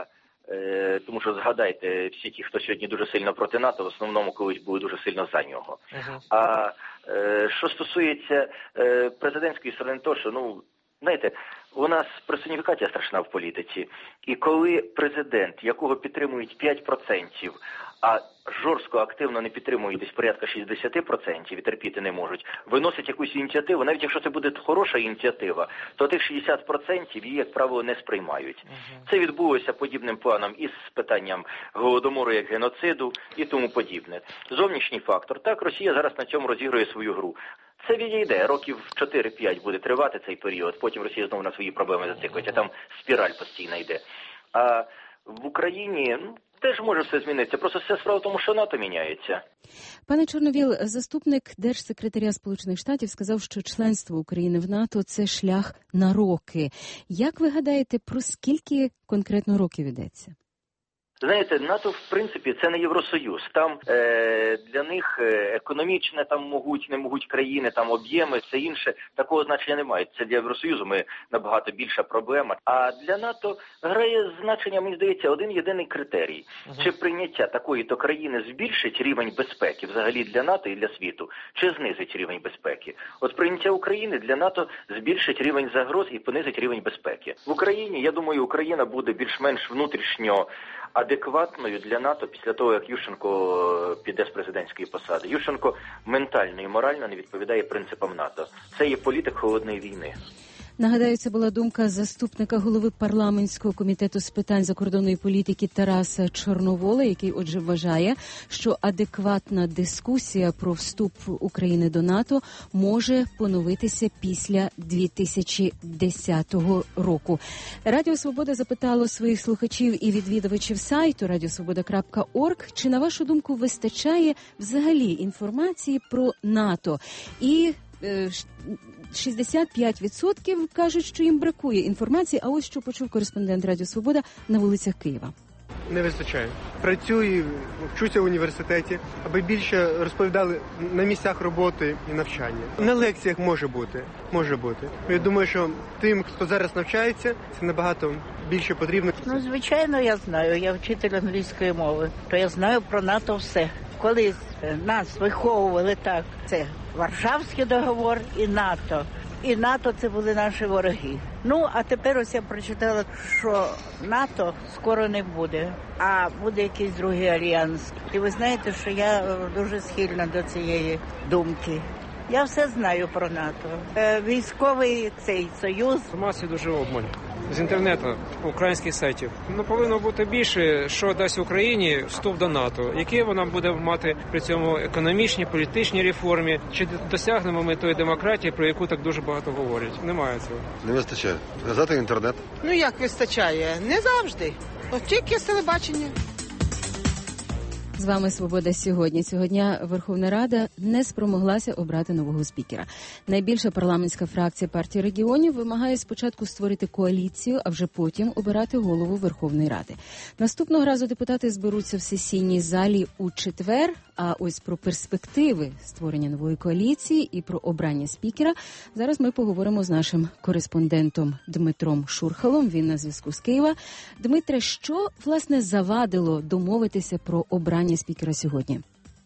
е, тому що згадайте, всі ті, хто сьогодні дуже сильно проти НАТО, в основному колись були дуже сильно за нього. Uh-huh. А е, що стосується е, президентської сторони, то що, ну, знаєте, у нас персоніфікація страшна в політиці. І коли президент, якого підтримують п'ять відсотків, а жорстко, активно не підтримують десь порядка шістдесят відсотків і терпіти не можуть, виносить якусь ініціативу, навіть якщо це буде хороша ініціатива, то тих шістдесят відсотків її, як правило, не сприймають. Uh-huh. Це відбулося подібним планом із питанням голодомору як геноциду і тому подібне. Зовнішній фактор. Так, Росія зараз на цьому розігрує свою гру. Це відійде, років чотири-п'ять буде тривати цей період, потім Росія знову на свої проблеми зациклиться, там спіраль постійно йде. А в Україні, ну, теж може все змінитися, просто все справа в тому, що НАТО міняється. Пане Чорновіл, заступник держсекретаря Сполучених Штатів сказав, що членство України в НАТО – це шлях на роки. Як ви гадаєте, про скільки конкретно років йдеться? Знаєте, НАТО, в принципі, це не Євросоюз. Там е, для них економічне, там можуть, не можуть країни, там об'єми, все інше, такого значення немає. Це для Євросоюзу ми набагато більша проблема. А для НАТО грає значення, мені здається, один єдиний критерій. Uh-huh. Чи прийняття такої-то країни збільшить рівень безпеки взагалі для НАТО і для світу, чи знизить рівень безпеки. От прийняття України для НАТО збільшить рівень загроз і понизить рівень безпеки. В Україні, я думаю, Україна буде більш-менш внутрішньо адекватною для НАТО після того, як Ющенко піде з президентської посади. Ющенко ментально і морально не відповідає принципам НАТО. Це є політик холодної війни. Нагадаю, це була думка заступника голови парламентського комітету з питань закордонної політики Тараса Чорновола, який, отже, вважає, що адекватна дискусія про вступ України до НАТО може поновитися після дві тисячі десятого року. Радіо «Свобода» запитало своїх слухачів і відвідувачів сайту радіосвобода крапка орг, чи, на вашу думку, вистачає взагалі інформації про НАТО. І шістдесят п'ять відсотків кажуть, що їм бракує інформації, а ось що почув кореспондент Радіо «Свобода» на вулицях Києва. Не вистачає. Працюю, вчуся в університеті, аби більше розповідали на місцях роботи і навчання. На лекціях може бути, може бути. Я думаю, що тим, хто зараз навчається, це набагато більше потрібно. Ну, звичайно, я знаю. Я вчитель англійської мови, то я знаю про НАТО все. колись нас виховували так, це Варшавський договор і НАТО. І НАТО – це були наші вороги. Ну, а тепер ось я прочитала, що НАТО скоро не буде, а буде якийсь другий альянс. І ви знаєте, що я дуже схильна до цієї думки. Я все знаю про НАТО. Військовий цей союз. Інформацію дуже обмаль. З інтернету, українських сайтів. Ну, повинно бути більше, що дасть Україні вступ до НАТО. Які вона буде мати при цьому економічні, політичні реформи. Чи досягнемо ми тої демократії, про яку так дуже багато говорять? Немає цього. Не вистачає. Газети, інтернет. Ну, як вистачає? Не завжди. От тільки з телебачення. З вами «Свобода сьогодні». Цього дня Верховна Рада не спромоглася обрати нового спікера. Найбільша парламентська фракція партії регіонів вимагає спочатку створити коаліцію, а вже потім обирати голову Верховної Ради. Наступного разу депутати зберуться в сесійній залі у четвер, а ось про перспективи створення нової коаліції і про обрання спікера зараз ми поговоримо з нашим кореспондентом Дмитром Шурхалом. Він на зв'язку з Києва. Дмитре, що, власне, завадило домовитися про обрання спікера сьогодні?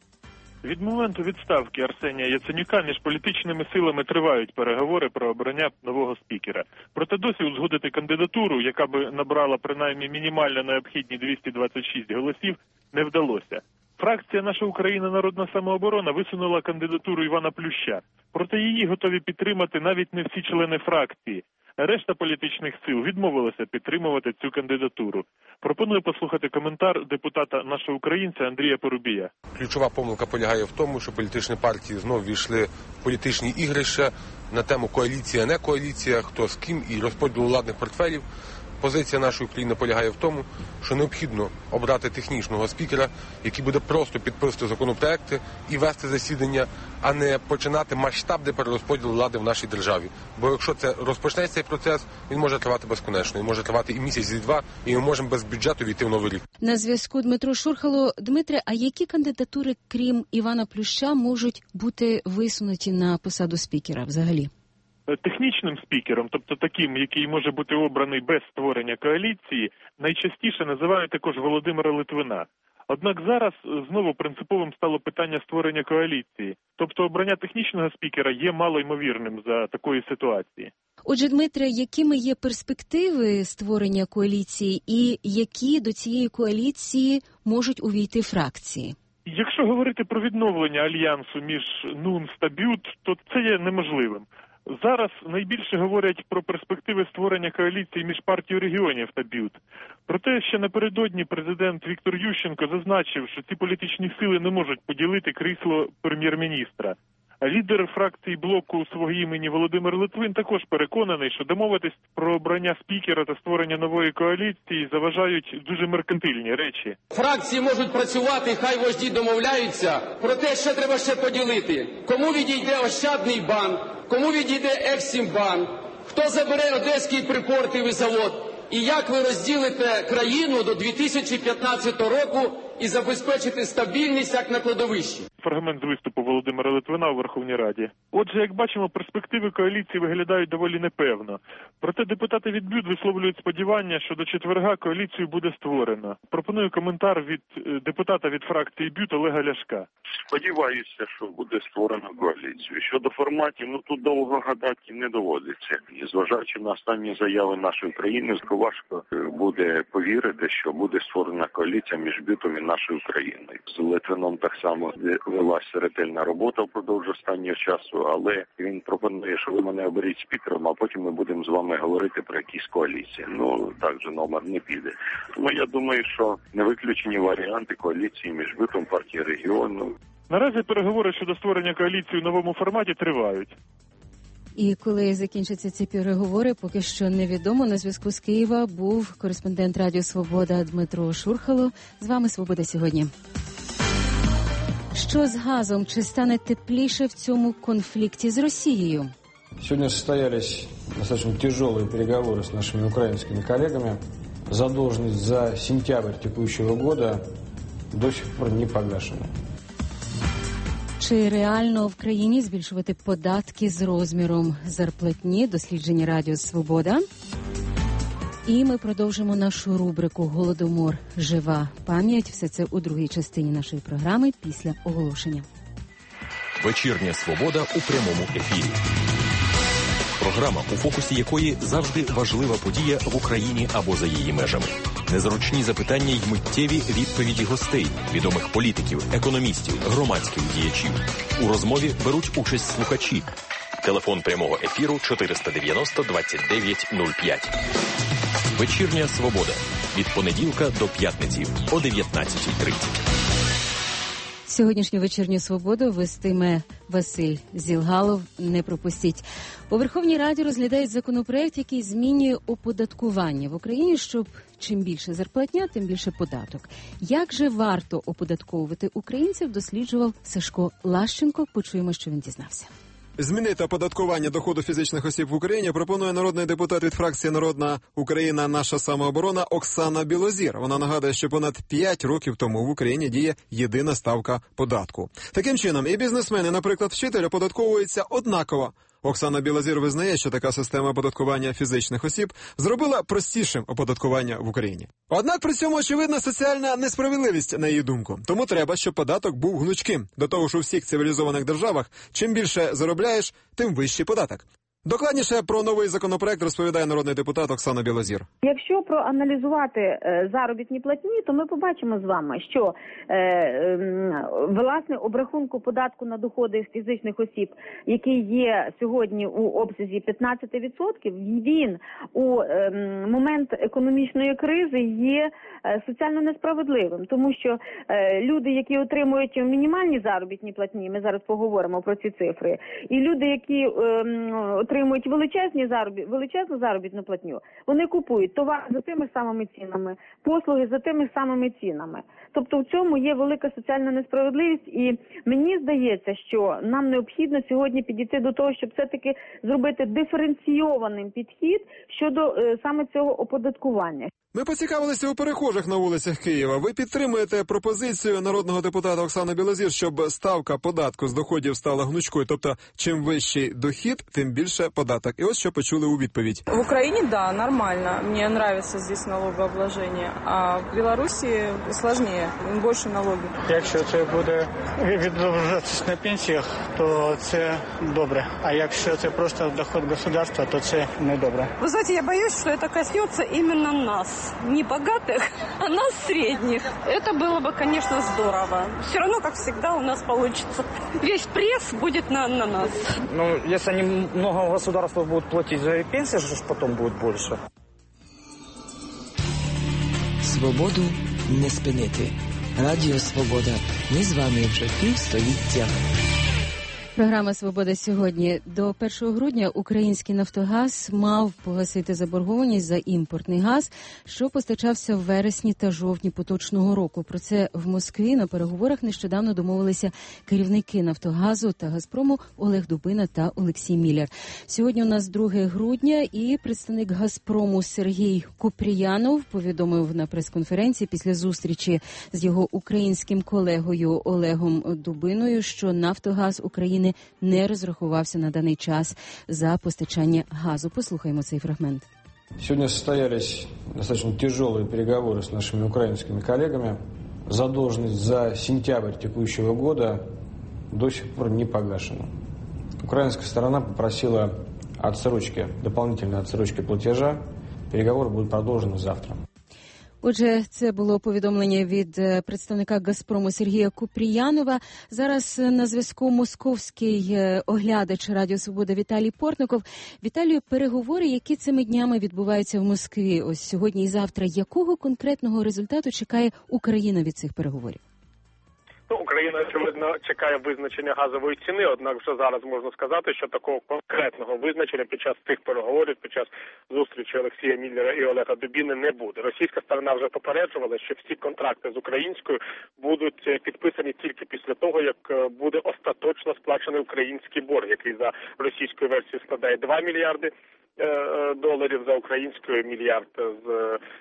Від моменту відставки Арсенія Яценюка між політичними силами тривають переговори про обрання нового спікера. Проте досі узгодити кандидатуру, яка би набрала принаймні мінімально необхідні двісті двадцять шість голосів, не вдалося. Фракція «Наша Україна. Народна самооборона» висунула кандидатуру Івана Плюща. Проте її готові підтримати навіть не всі члени фракції. Решта політичних сил відмовилися підтримувати цю кандидатуру. Пропоную послухати коментар депутата «Нашого українця» Андрія Порубія. Ключова помилка полягає в тому, що політичні партії знову війшли в політичні ігрища на тему коаліція, не коаліція, хто з ким і розподілу владних портфелів. Позиція «Нашої України» полягає в тому, що необхідно обрати технічного спікера, який буде просто підписувати законопроекти і вести засідання, а не починати масштабний перерозподіл влади в нашій державі. Бо якщо це розпочнеться цей процес, він може тривати безконечно, він може тривати і місяць, і два, і ми можемо без бюджету війти в новий рік. На зв'язку Дмитро Шурхало. Дмитре, а які кандидатури, крім Івана Плюща, можуть бути висунуті на посаду спікера взагалі? Технічним спікером, тобто таким, який може бути обраний без створення коаліції, найчастіше називають також Володимира Литвина. Однак зараз знову принциповим стало питання створення коаліції. Тобто обрання технічного спікера є малоймовірним за такої ситуації. Отже, Дмитре, якими є перспективи створення коаліції і які до цієї коаліції можуть увійти фракції? Якщо говорити про відновлення альянсу між НУНС та БЮТ, то це є неможливим. Зараз найбільше говорять про перспективи створення коаліції між партією регіонів та БЮТ. Проте ще напередодні президент Віктор Ющенко зазначив, що ці політичні сили не можуть поділити крісло прем'єр-міністра. А лідер фракції блоку свого імені Володимир Литвин також переконаний, що домовитись про обрання спікера та створення нової коаліції заважають дуже меркантильні речі. Фракції можуть працювати, хай вожді домовляються, проте ще треба ще поділити. Кому відійде Ощадний банк, кому відійде Ексімбанк, хто забере Одеський припортовий завод. І як ви розділите країну до дві тисячі п'ятнадцятого року і забезпечите стабільність, як на кладовищі? Фрагмент з виступу Володимира Литвина у Верховній Раді. Отже, як бачимо, перспективи коаліції виглядають доволі непевно. Проте депутати від БЮТ висловлюють сподівання, що до четверга коаліцію буде створено. Пропоную коментар від депутата від фракції БЮТ Олега Ляшка. Сподіваюся, що буде створено коаліцію. Щодо форматів, ну тут довго гадати не доводиться. І зважаючи на останні заяви нашої країни, важко буде повірити, що буде створена коаліція між БЮТом і нашою Україною. З Литвином так само велася ретельна робота впродовж останнього часу, але він пропонує, що ви мене оберіть спікером, а потім ми будемо з вами говорити про якісь коаліції. Ну, так же номер не піде. Тому я думаю, що не виключені варіанти коаліції між БЮТом, партією регіону. Наразі переговори щодо створення коаліції в новому форматі тривають. І коли закінчаться ці переговори, поки що невідомо. На зв'язку з Києва був кореспондент Радіо Свобода Дмитро Шурхало. З вами «Свобода сьогодні». Що з газом? Чи стане тепліше в цьому конфлікті з Росією? Сегодня состоялись достаточно тяжелые переговоры с нашими украинскими коллегами. Задолженность за сентябрь текущего года до сих пор не погашена. Чи реально в країні збільшувати податки з розміром зарплатні? Дослідження Радіо Свобода. І ми продовжимо нашу рубрику «Голодомор. Жива пам'ять». Все це у другій частині нашої програми після оголошення. Вечірня свобода у прямому ефірі. Програма, у фокусі якої завжди важлива подія в Україні або за її межами. Незручні запитання й миттєві відповіді гостей, відомих політиків, економістів, громадських діячів. У розмові беруть участь слухачі. Телефон прямого ефіру чотириста дев'яносто двадцять дев'ять нуль п'ять. Вечірня свобода. Від понеділка до п'ятниці о дев'ятнадцятій тридцять. Сьогоднішню вечірню свободу вестиме Василь Зілгалов. Не пропустіть. У Верховній Раді розглядають законопроект, який змінює оподаткування в Україні, щоб чим більше зарплатня, тим більше податок. Як же варто оподатковувати українців, досліджував Сашко Лащенко. Почуємо, що він дізнався. Змінити оподаткування доходу фізичних осіб в Україні пропонує народний депутат від фракції «Народна Україна. Наша самооборона» Оксана Білозір. Вона нагадує, що понад п'ять років тому в Україні діє єдина ставка податку. Таким чином, і бізнесмени, наприклад, вчитель, оподатковуються однаково. Оксана Білозір визнає, що така система оподаткування фізичних осіб зробила простішим оподаткування в Україні. Однак при цьому очевидна соціальна несправедливість, на її думку. Тому треба, щоб податок був гнучким. До того ж, у всіх цивілізованих державах, чим більше заробляєш, тим вищий податок. Докладніше про новий законопроект розповідає народний депутат Оксана Білозір. Якщо проаналізувати е, заробітні платні, то ми побачимо з вами, що е, е, власне обрахунку податку на доходи фізичних осіб, який є сьогодні у обсязі п'ятнадцять відсотків, він у е, момент економічної кризи є е, соціально несправедливим, тому що е, люди, які отримують мінімальні заробітні платні, ми зараз поговоримо про ці цифри, і люди, які е, отримують величезні заробіт, величезну заробітну платню, вони купують товар за тими самими цінами, послуги за тими самими цінами. Тобто в цьому є велика соціальна несправедливість, і мені здається, що нам необхідно сьогодні підійти до того, щоб все-таки зробити диференційований підхід щодо е, саме цього оподаткування. Ми поцікавилися у перехожих на вулицях Києва. Ви підтримуєте пропозицію народного депутата Оксани Білозір, щоб ставка податку з доходів стала гнучкою, тобто чим вищий дохід, тим більше податок. І ось що почули у відповідь. В Україні, да, нормально. Мені подобається здесь налогообложення, а в Білорусі складніше, більше налогів. Якщо це буде відображатися на пенсіях, то це добре. А якщо це просто доход государства, то це не добре. Ви знаєте, я боюсь, що це коснеться іменно нас. Не богатых, а нас средних. Это было бы, конечно, здорово. Все равно, как всегда, у нас получится. Весь пресс будет на, на нас. Ну, если они много государства будут платить за пенсии, же потом будет больше. Свободу не спинити. Радіо Свобода. Ми з вами вже півстоліття. Програма «Свобода» сьогодні. До першого грудня український «Нафтогаз» мав погасити заборгованість за імпортний газ, що постачався в вересні та жовтні поточного року. Про це в Москві на переговорах нещодавно домовилися керівники «Нафтогазу» та «Газпрому» Олег Дубина та Олексій Міллер. Сьогодні у нас друге грудня, і представник «Газпрому» Сергій Купріянов повідомив на прес-конференції після зустрічі з його українським колегою Олегом Дубиною, що «Нафтогаз» України не розрахувався на даний час за постачання газу. Послухаємо цей фрагмент. Сегодня состоялись достаточно тяжелые переговоры с нашими украинскими коллегами. Задолженность за сентябрь текущего года до сих пор не погашена. Украинская сторона попросила отсрочки, дополнительной отсрочки платежа. Переговоры будут продолжены завтра. Отже, це було повідомлення від представника «Газпрому» Сергія Купріянова. Зараз на зв'язку московський оглядач Радіо Свобода Віталій Портников. Віталію, переговори, які цими днями відбуваються в Москві, ось сьогодні і завтра, якого конкретного результату чекає Україна від цих переговорів? Ну, Україна, очевидно, чекає визначення газової ціни, однак вже зараз можна сказати, що такого конкретного визначення під час цих переговорів, під час зустрічі Олексія Міллера і Олега Дубіни не буде. Російська сторона вже попереджувала, що всі контракти з українською будуть підписані тільки після того, як буде остаточно сплачений український борг, який за російською версією складає два мільярди доларів, за українською мільярд з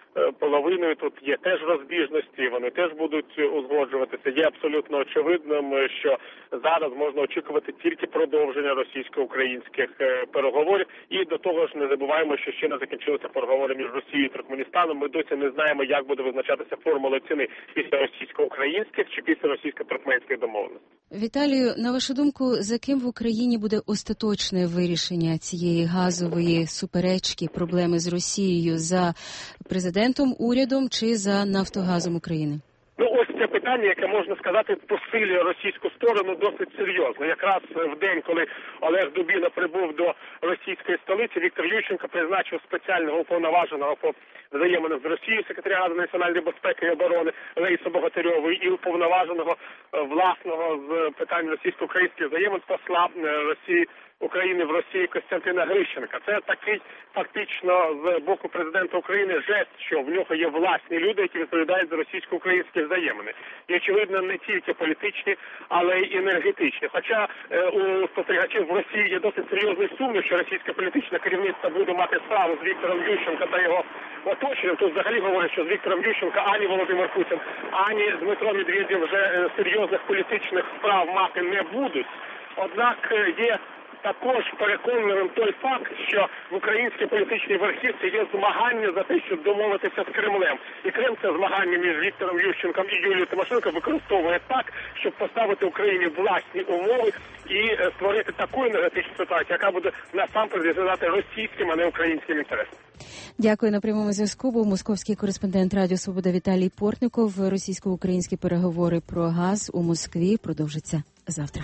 половиною. Тут є теж розбіжності, вони теж будуть узгоджуватися. Є абсолютно очевидним, що зараз можна очікувати тільки продовження російсько-українських переговорів. І до того ж не забуваємо, що ще не закінчилися переговори між Росією і Туркменістаном. Ми досі не знаємо, як буде визначатися формула ціни після російсько-українських чи після російсько-туркменських домовленостей. Віталію, на вашу думку, за ким в Україні буде остаточне вирішення цієї газової суперечки, проблеми з Росією, за президентом, урядом чи за Нафтогазом України? Ну, ось це питання, яке, можна сказати, посилює російську сторону досить серйозно. Якраз в день, коли Олег Дубіна прибув до російської столиці, Віктор Ющенко призначив спеціального уповноваженого по взаєминам з Росією секретаря Ради національної безпеки і оборони Лейсу Богатирьову і уповноваженого власного з питань російсько-українських взаємин посла Росії України в Росії Костянтина Грищенка. Це такий фактично з боку президента України жест, що в нього є власні люди, які відповідають за російсько-українські взаємини. І, очевидно, не тільки політичні, але й енергетичні. Хоча е, у спостерігачів в Росії є досить серйозний сумнів, що російське політичне керівництво буде мати справу з Віктором Ющенко та його оточенням. Тут взагалі говорять, що з Віктором Ющенко ані Володимир Путін, ані Дмитро Медведєв вже е, серйозних політичних справ мати не будуть. Однак е, є також переконливим той факт, що в українській політичній верхівці є змагання за те, щоб домовитися з Кремлем. І Крим це змагання між Віктором Ющенком і Юлією Тимошенко використовує так, щоб поставити Україні власні умови і створити таку енергетичну ситуацію, яка буде насамперед відповідати російським, а не українським інтересам. Дякую. На прямому зв'язку був московський кореспондент Радіо Свобода Віталій Портников. Російсько-українські переговори про газ у Москві продовжаться завтра.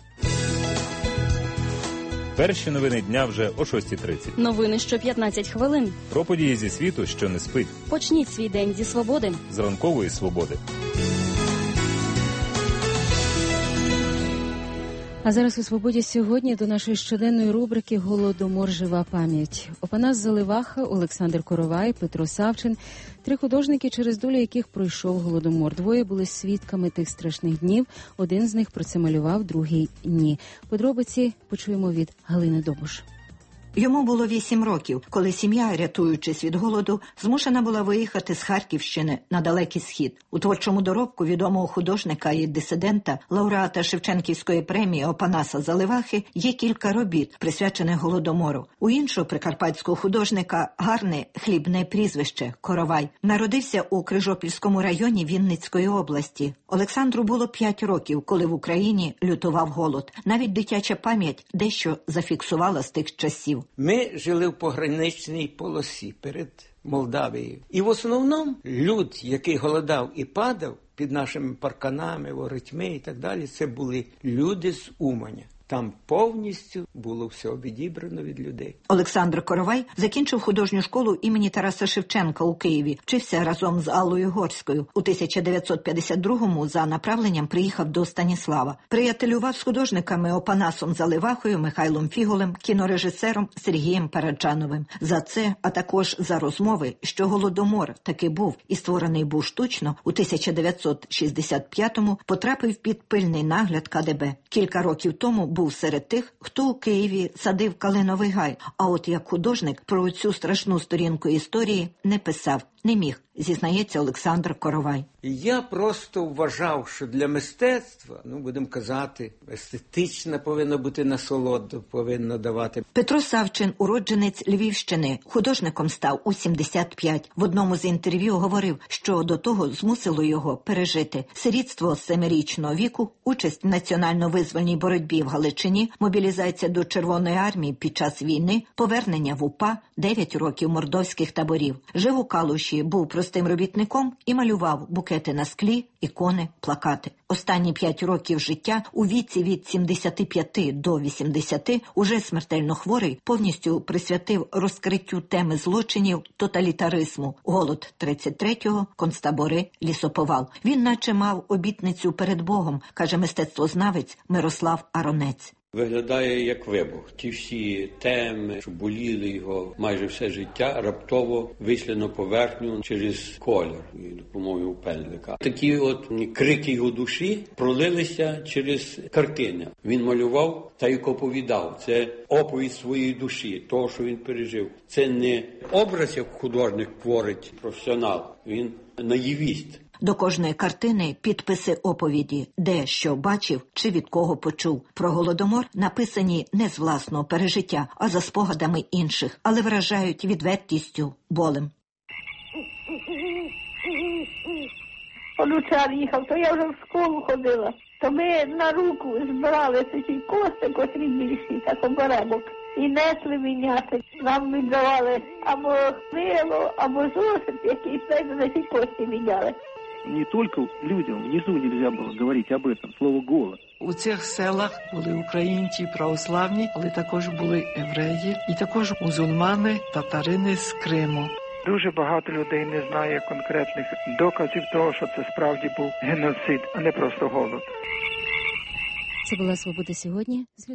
Перші новини дня вже о шостій тридцять. Новини що п'ятнадцять хвилин. Про події зі світу, що не спить. Почніть свій день зі свободи. З ранкової свободи. А зараз у «Свободі» сьогодні до нашої щоденної рубрики «Голодомор. Жива пам'ять». Опанас Заливаха, Олександр Коровай, Петро Савчин – три художники, через долю яких пройшов Голодомор. Двоє були свідками тих страшних днів. Один з них про це малював, другий – ні. Подробиці почуємо від Галини Добуш. Йому було вісім років, коли сім'я, рятуючись від голоду, змушена була виїхати з Харківщини на далекий схід. У творчому доробку відомого художника і дисидента, лауреата Шевченківської премії Опанаса Заливахи є кілька робіт, присвячених Голодомору. У іншого прикарпатського художника гарне хлібне прізвище – Коровай. Народився у Крижопільському районі Вінницької області. Олександру було п'ять років, коли в Україні лютував голод. Навіть дитяча пам'ять дещо зафіксувала з тих часів. Ми жили в пограничній полосі перед Молдавією. І в основному люд, який голодав і падав під нашими парканами, воротьми і так далі, це були люди з Уманя. Там повністю було все відібрано від людей. Олександр Коровай закінчив художню школу імені Тараса Шевченка у Києві. Вчився разом з Аллою Горською. У тисяча дев'ятсот п'ятдесят другому за направленням приїхав до Станіслава. Приятелював з художниками Опанасом Заливахою, Михайлом Фіголем, кінорежисером Сергієм Параджановим. За це, а також за розмови, що Голодомор таки був і створений був штучно, у тисяча дев'ятсот шістдесят п'ятому потрапив під пильний нагляд ка де бе. Кілька років тому був серед тих, хто у Києві садив калиновий гай, а от як художник про цю страшну сторінку історії не писав, не міг, зізнається Олександр Коровай. Я просто вважав, що для мистецтва, ну будемо казати, естетична повинна бути насолода, повинна давати. Петро Савчин, уродженець Львівщини, художником став у сімдесят п'ять. В одному з інтерв'ю говорив, що до того змусило його пережити сирітство з семирічного віку, участь в національно-визвольній боротьбі в Галичині, мобілізація до Червоної армії під час війни, повернення в УПА, дев'ять років мордовських таборів. Жив у Калуші, був простим робітником і малював букети на склі, ікони, плакати. Останні п'ять років життя у віці від сімдесят п'ять до вісімдесят, уже смертельно хворий, повністю присвятив розкриттю теми злочинів тоталітаризму. Голод тридцять третього, концтабори, лісоповал. Він наче мав обітницю перед Богом, каже мистецтвознавець Мирослав Аронець. виглядає як вибух. Ті всі теми, що боліли його майже все життя, раптово вийшли на поверхню через колір і допомогою пензлика. Такі от крики його душі пролилися через картини. Він малював та й оповідав. Це оповідь своєї душі, того, що він пережив. Це не образ, як художник творить професіонал, він наївіст. До кожної картини підписи оповіді, де що бачив чи від кого почув. Про Голодомор написані не з власного пережиття, а за спогадами інших, але вражають відвертістю, болем. Онучар їхав, то я вже в школу ходила. То ми на руку збирали ці кости, котрі більші, так оберемок. І несли міняти. Нам віддавали або мило, або зошит, який все на ці кості міняли. Не только людям внизу нельзя было говорить об этом, слово «голод». У цих селах були українці православні, але також були євреї, і також мусульмани, татарини з Криму. Дуже багато людей не знає конкретних доказів того, що це справді був геноцид, а не просто голод. Це була «Свобода сьогодні».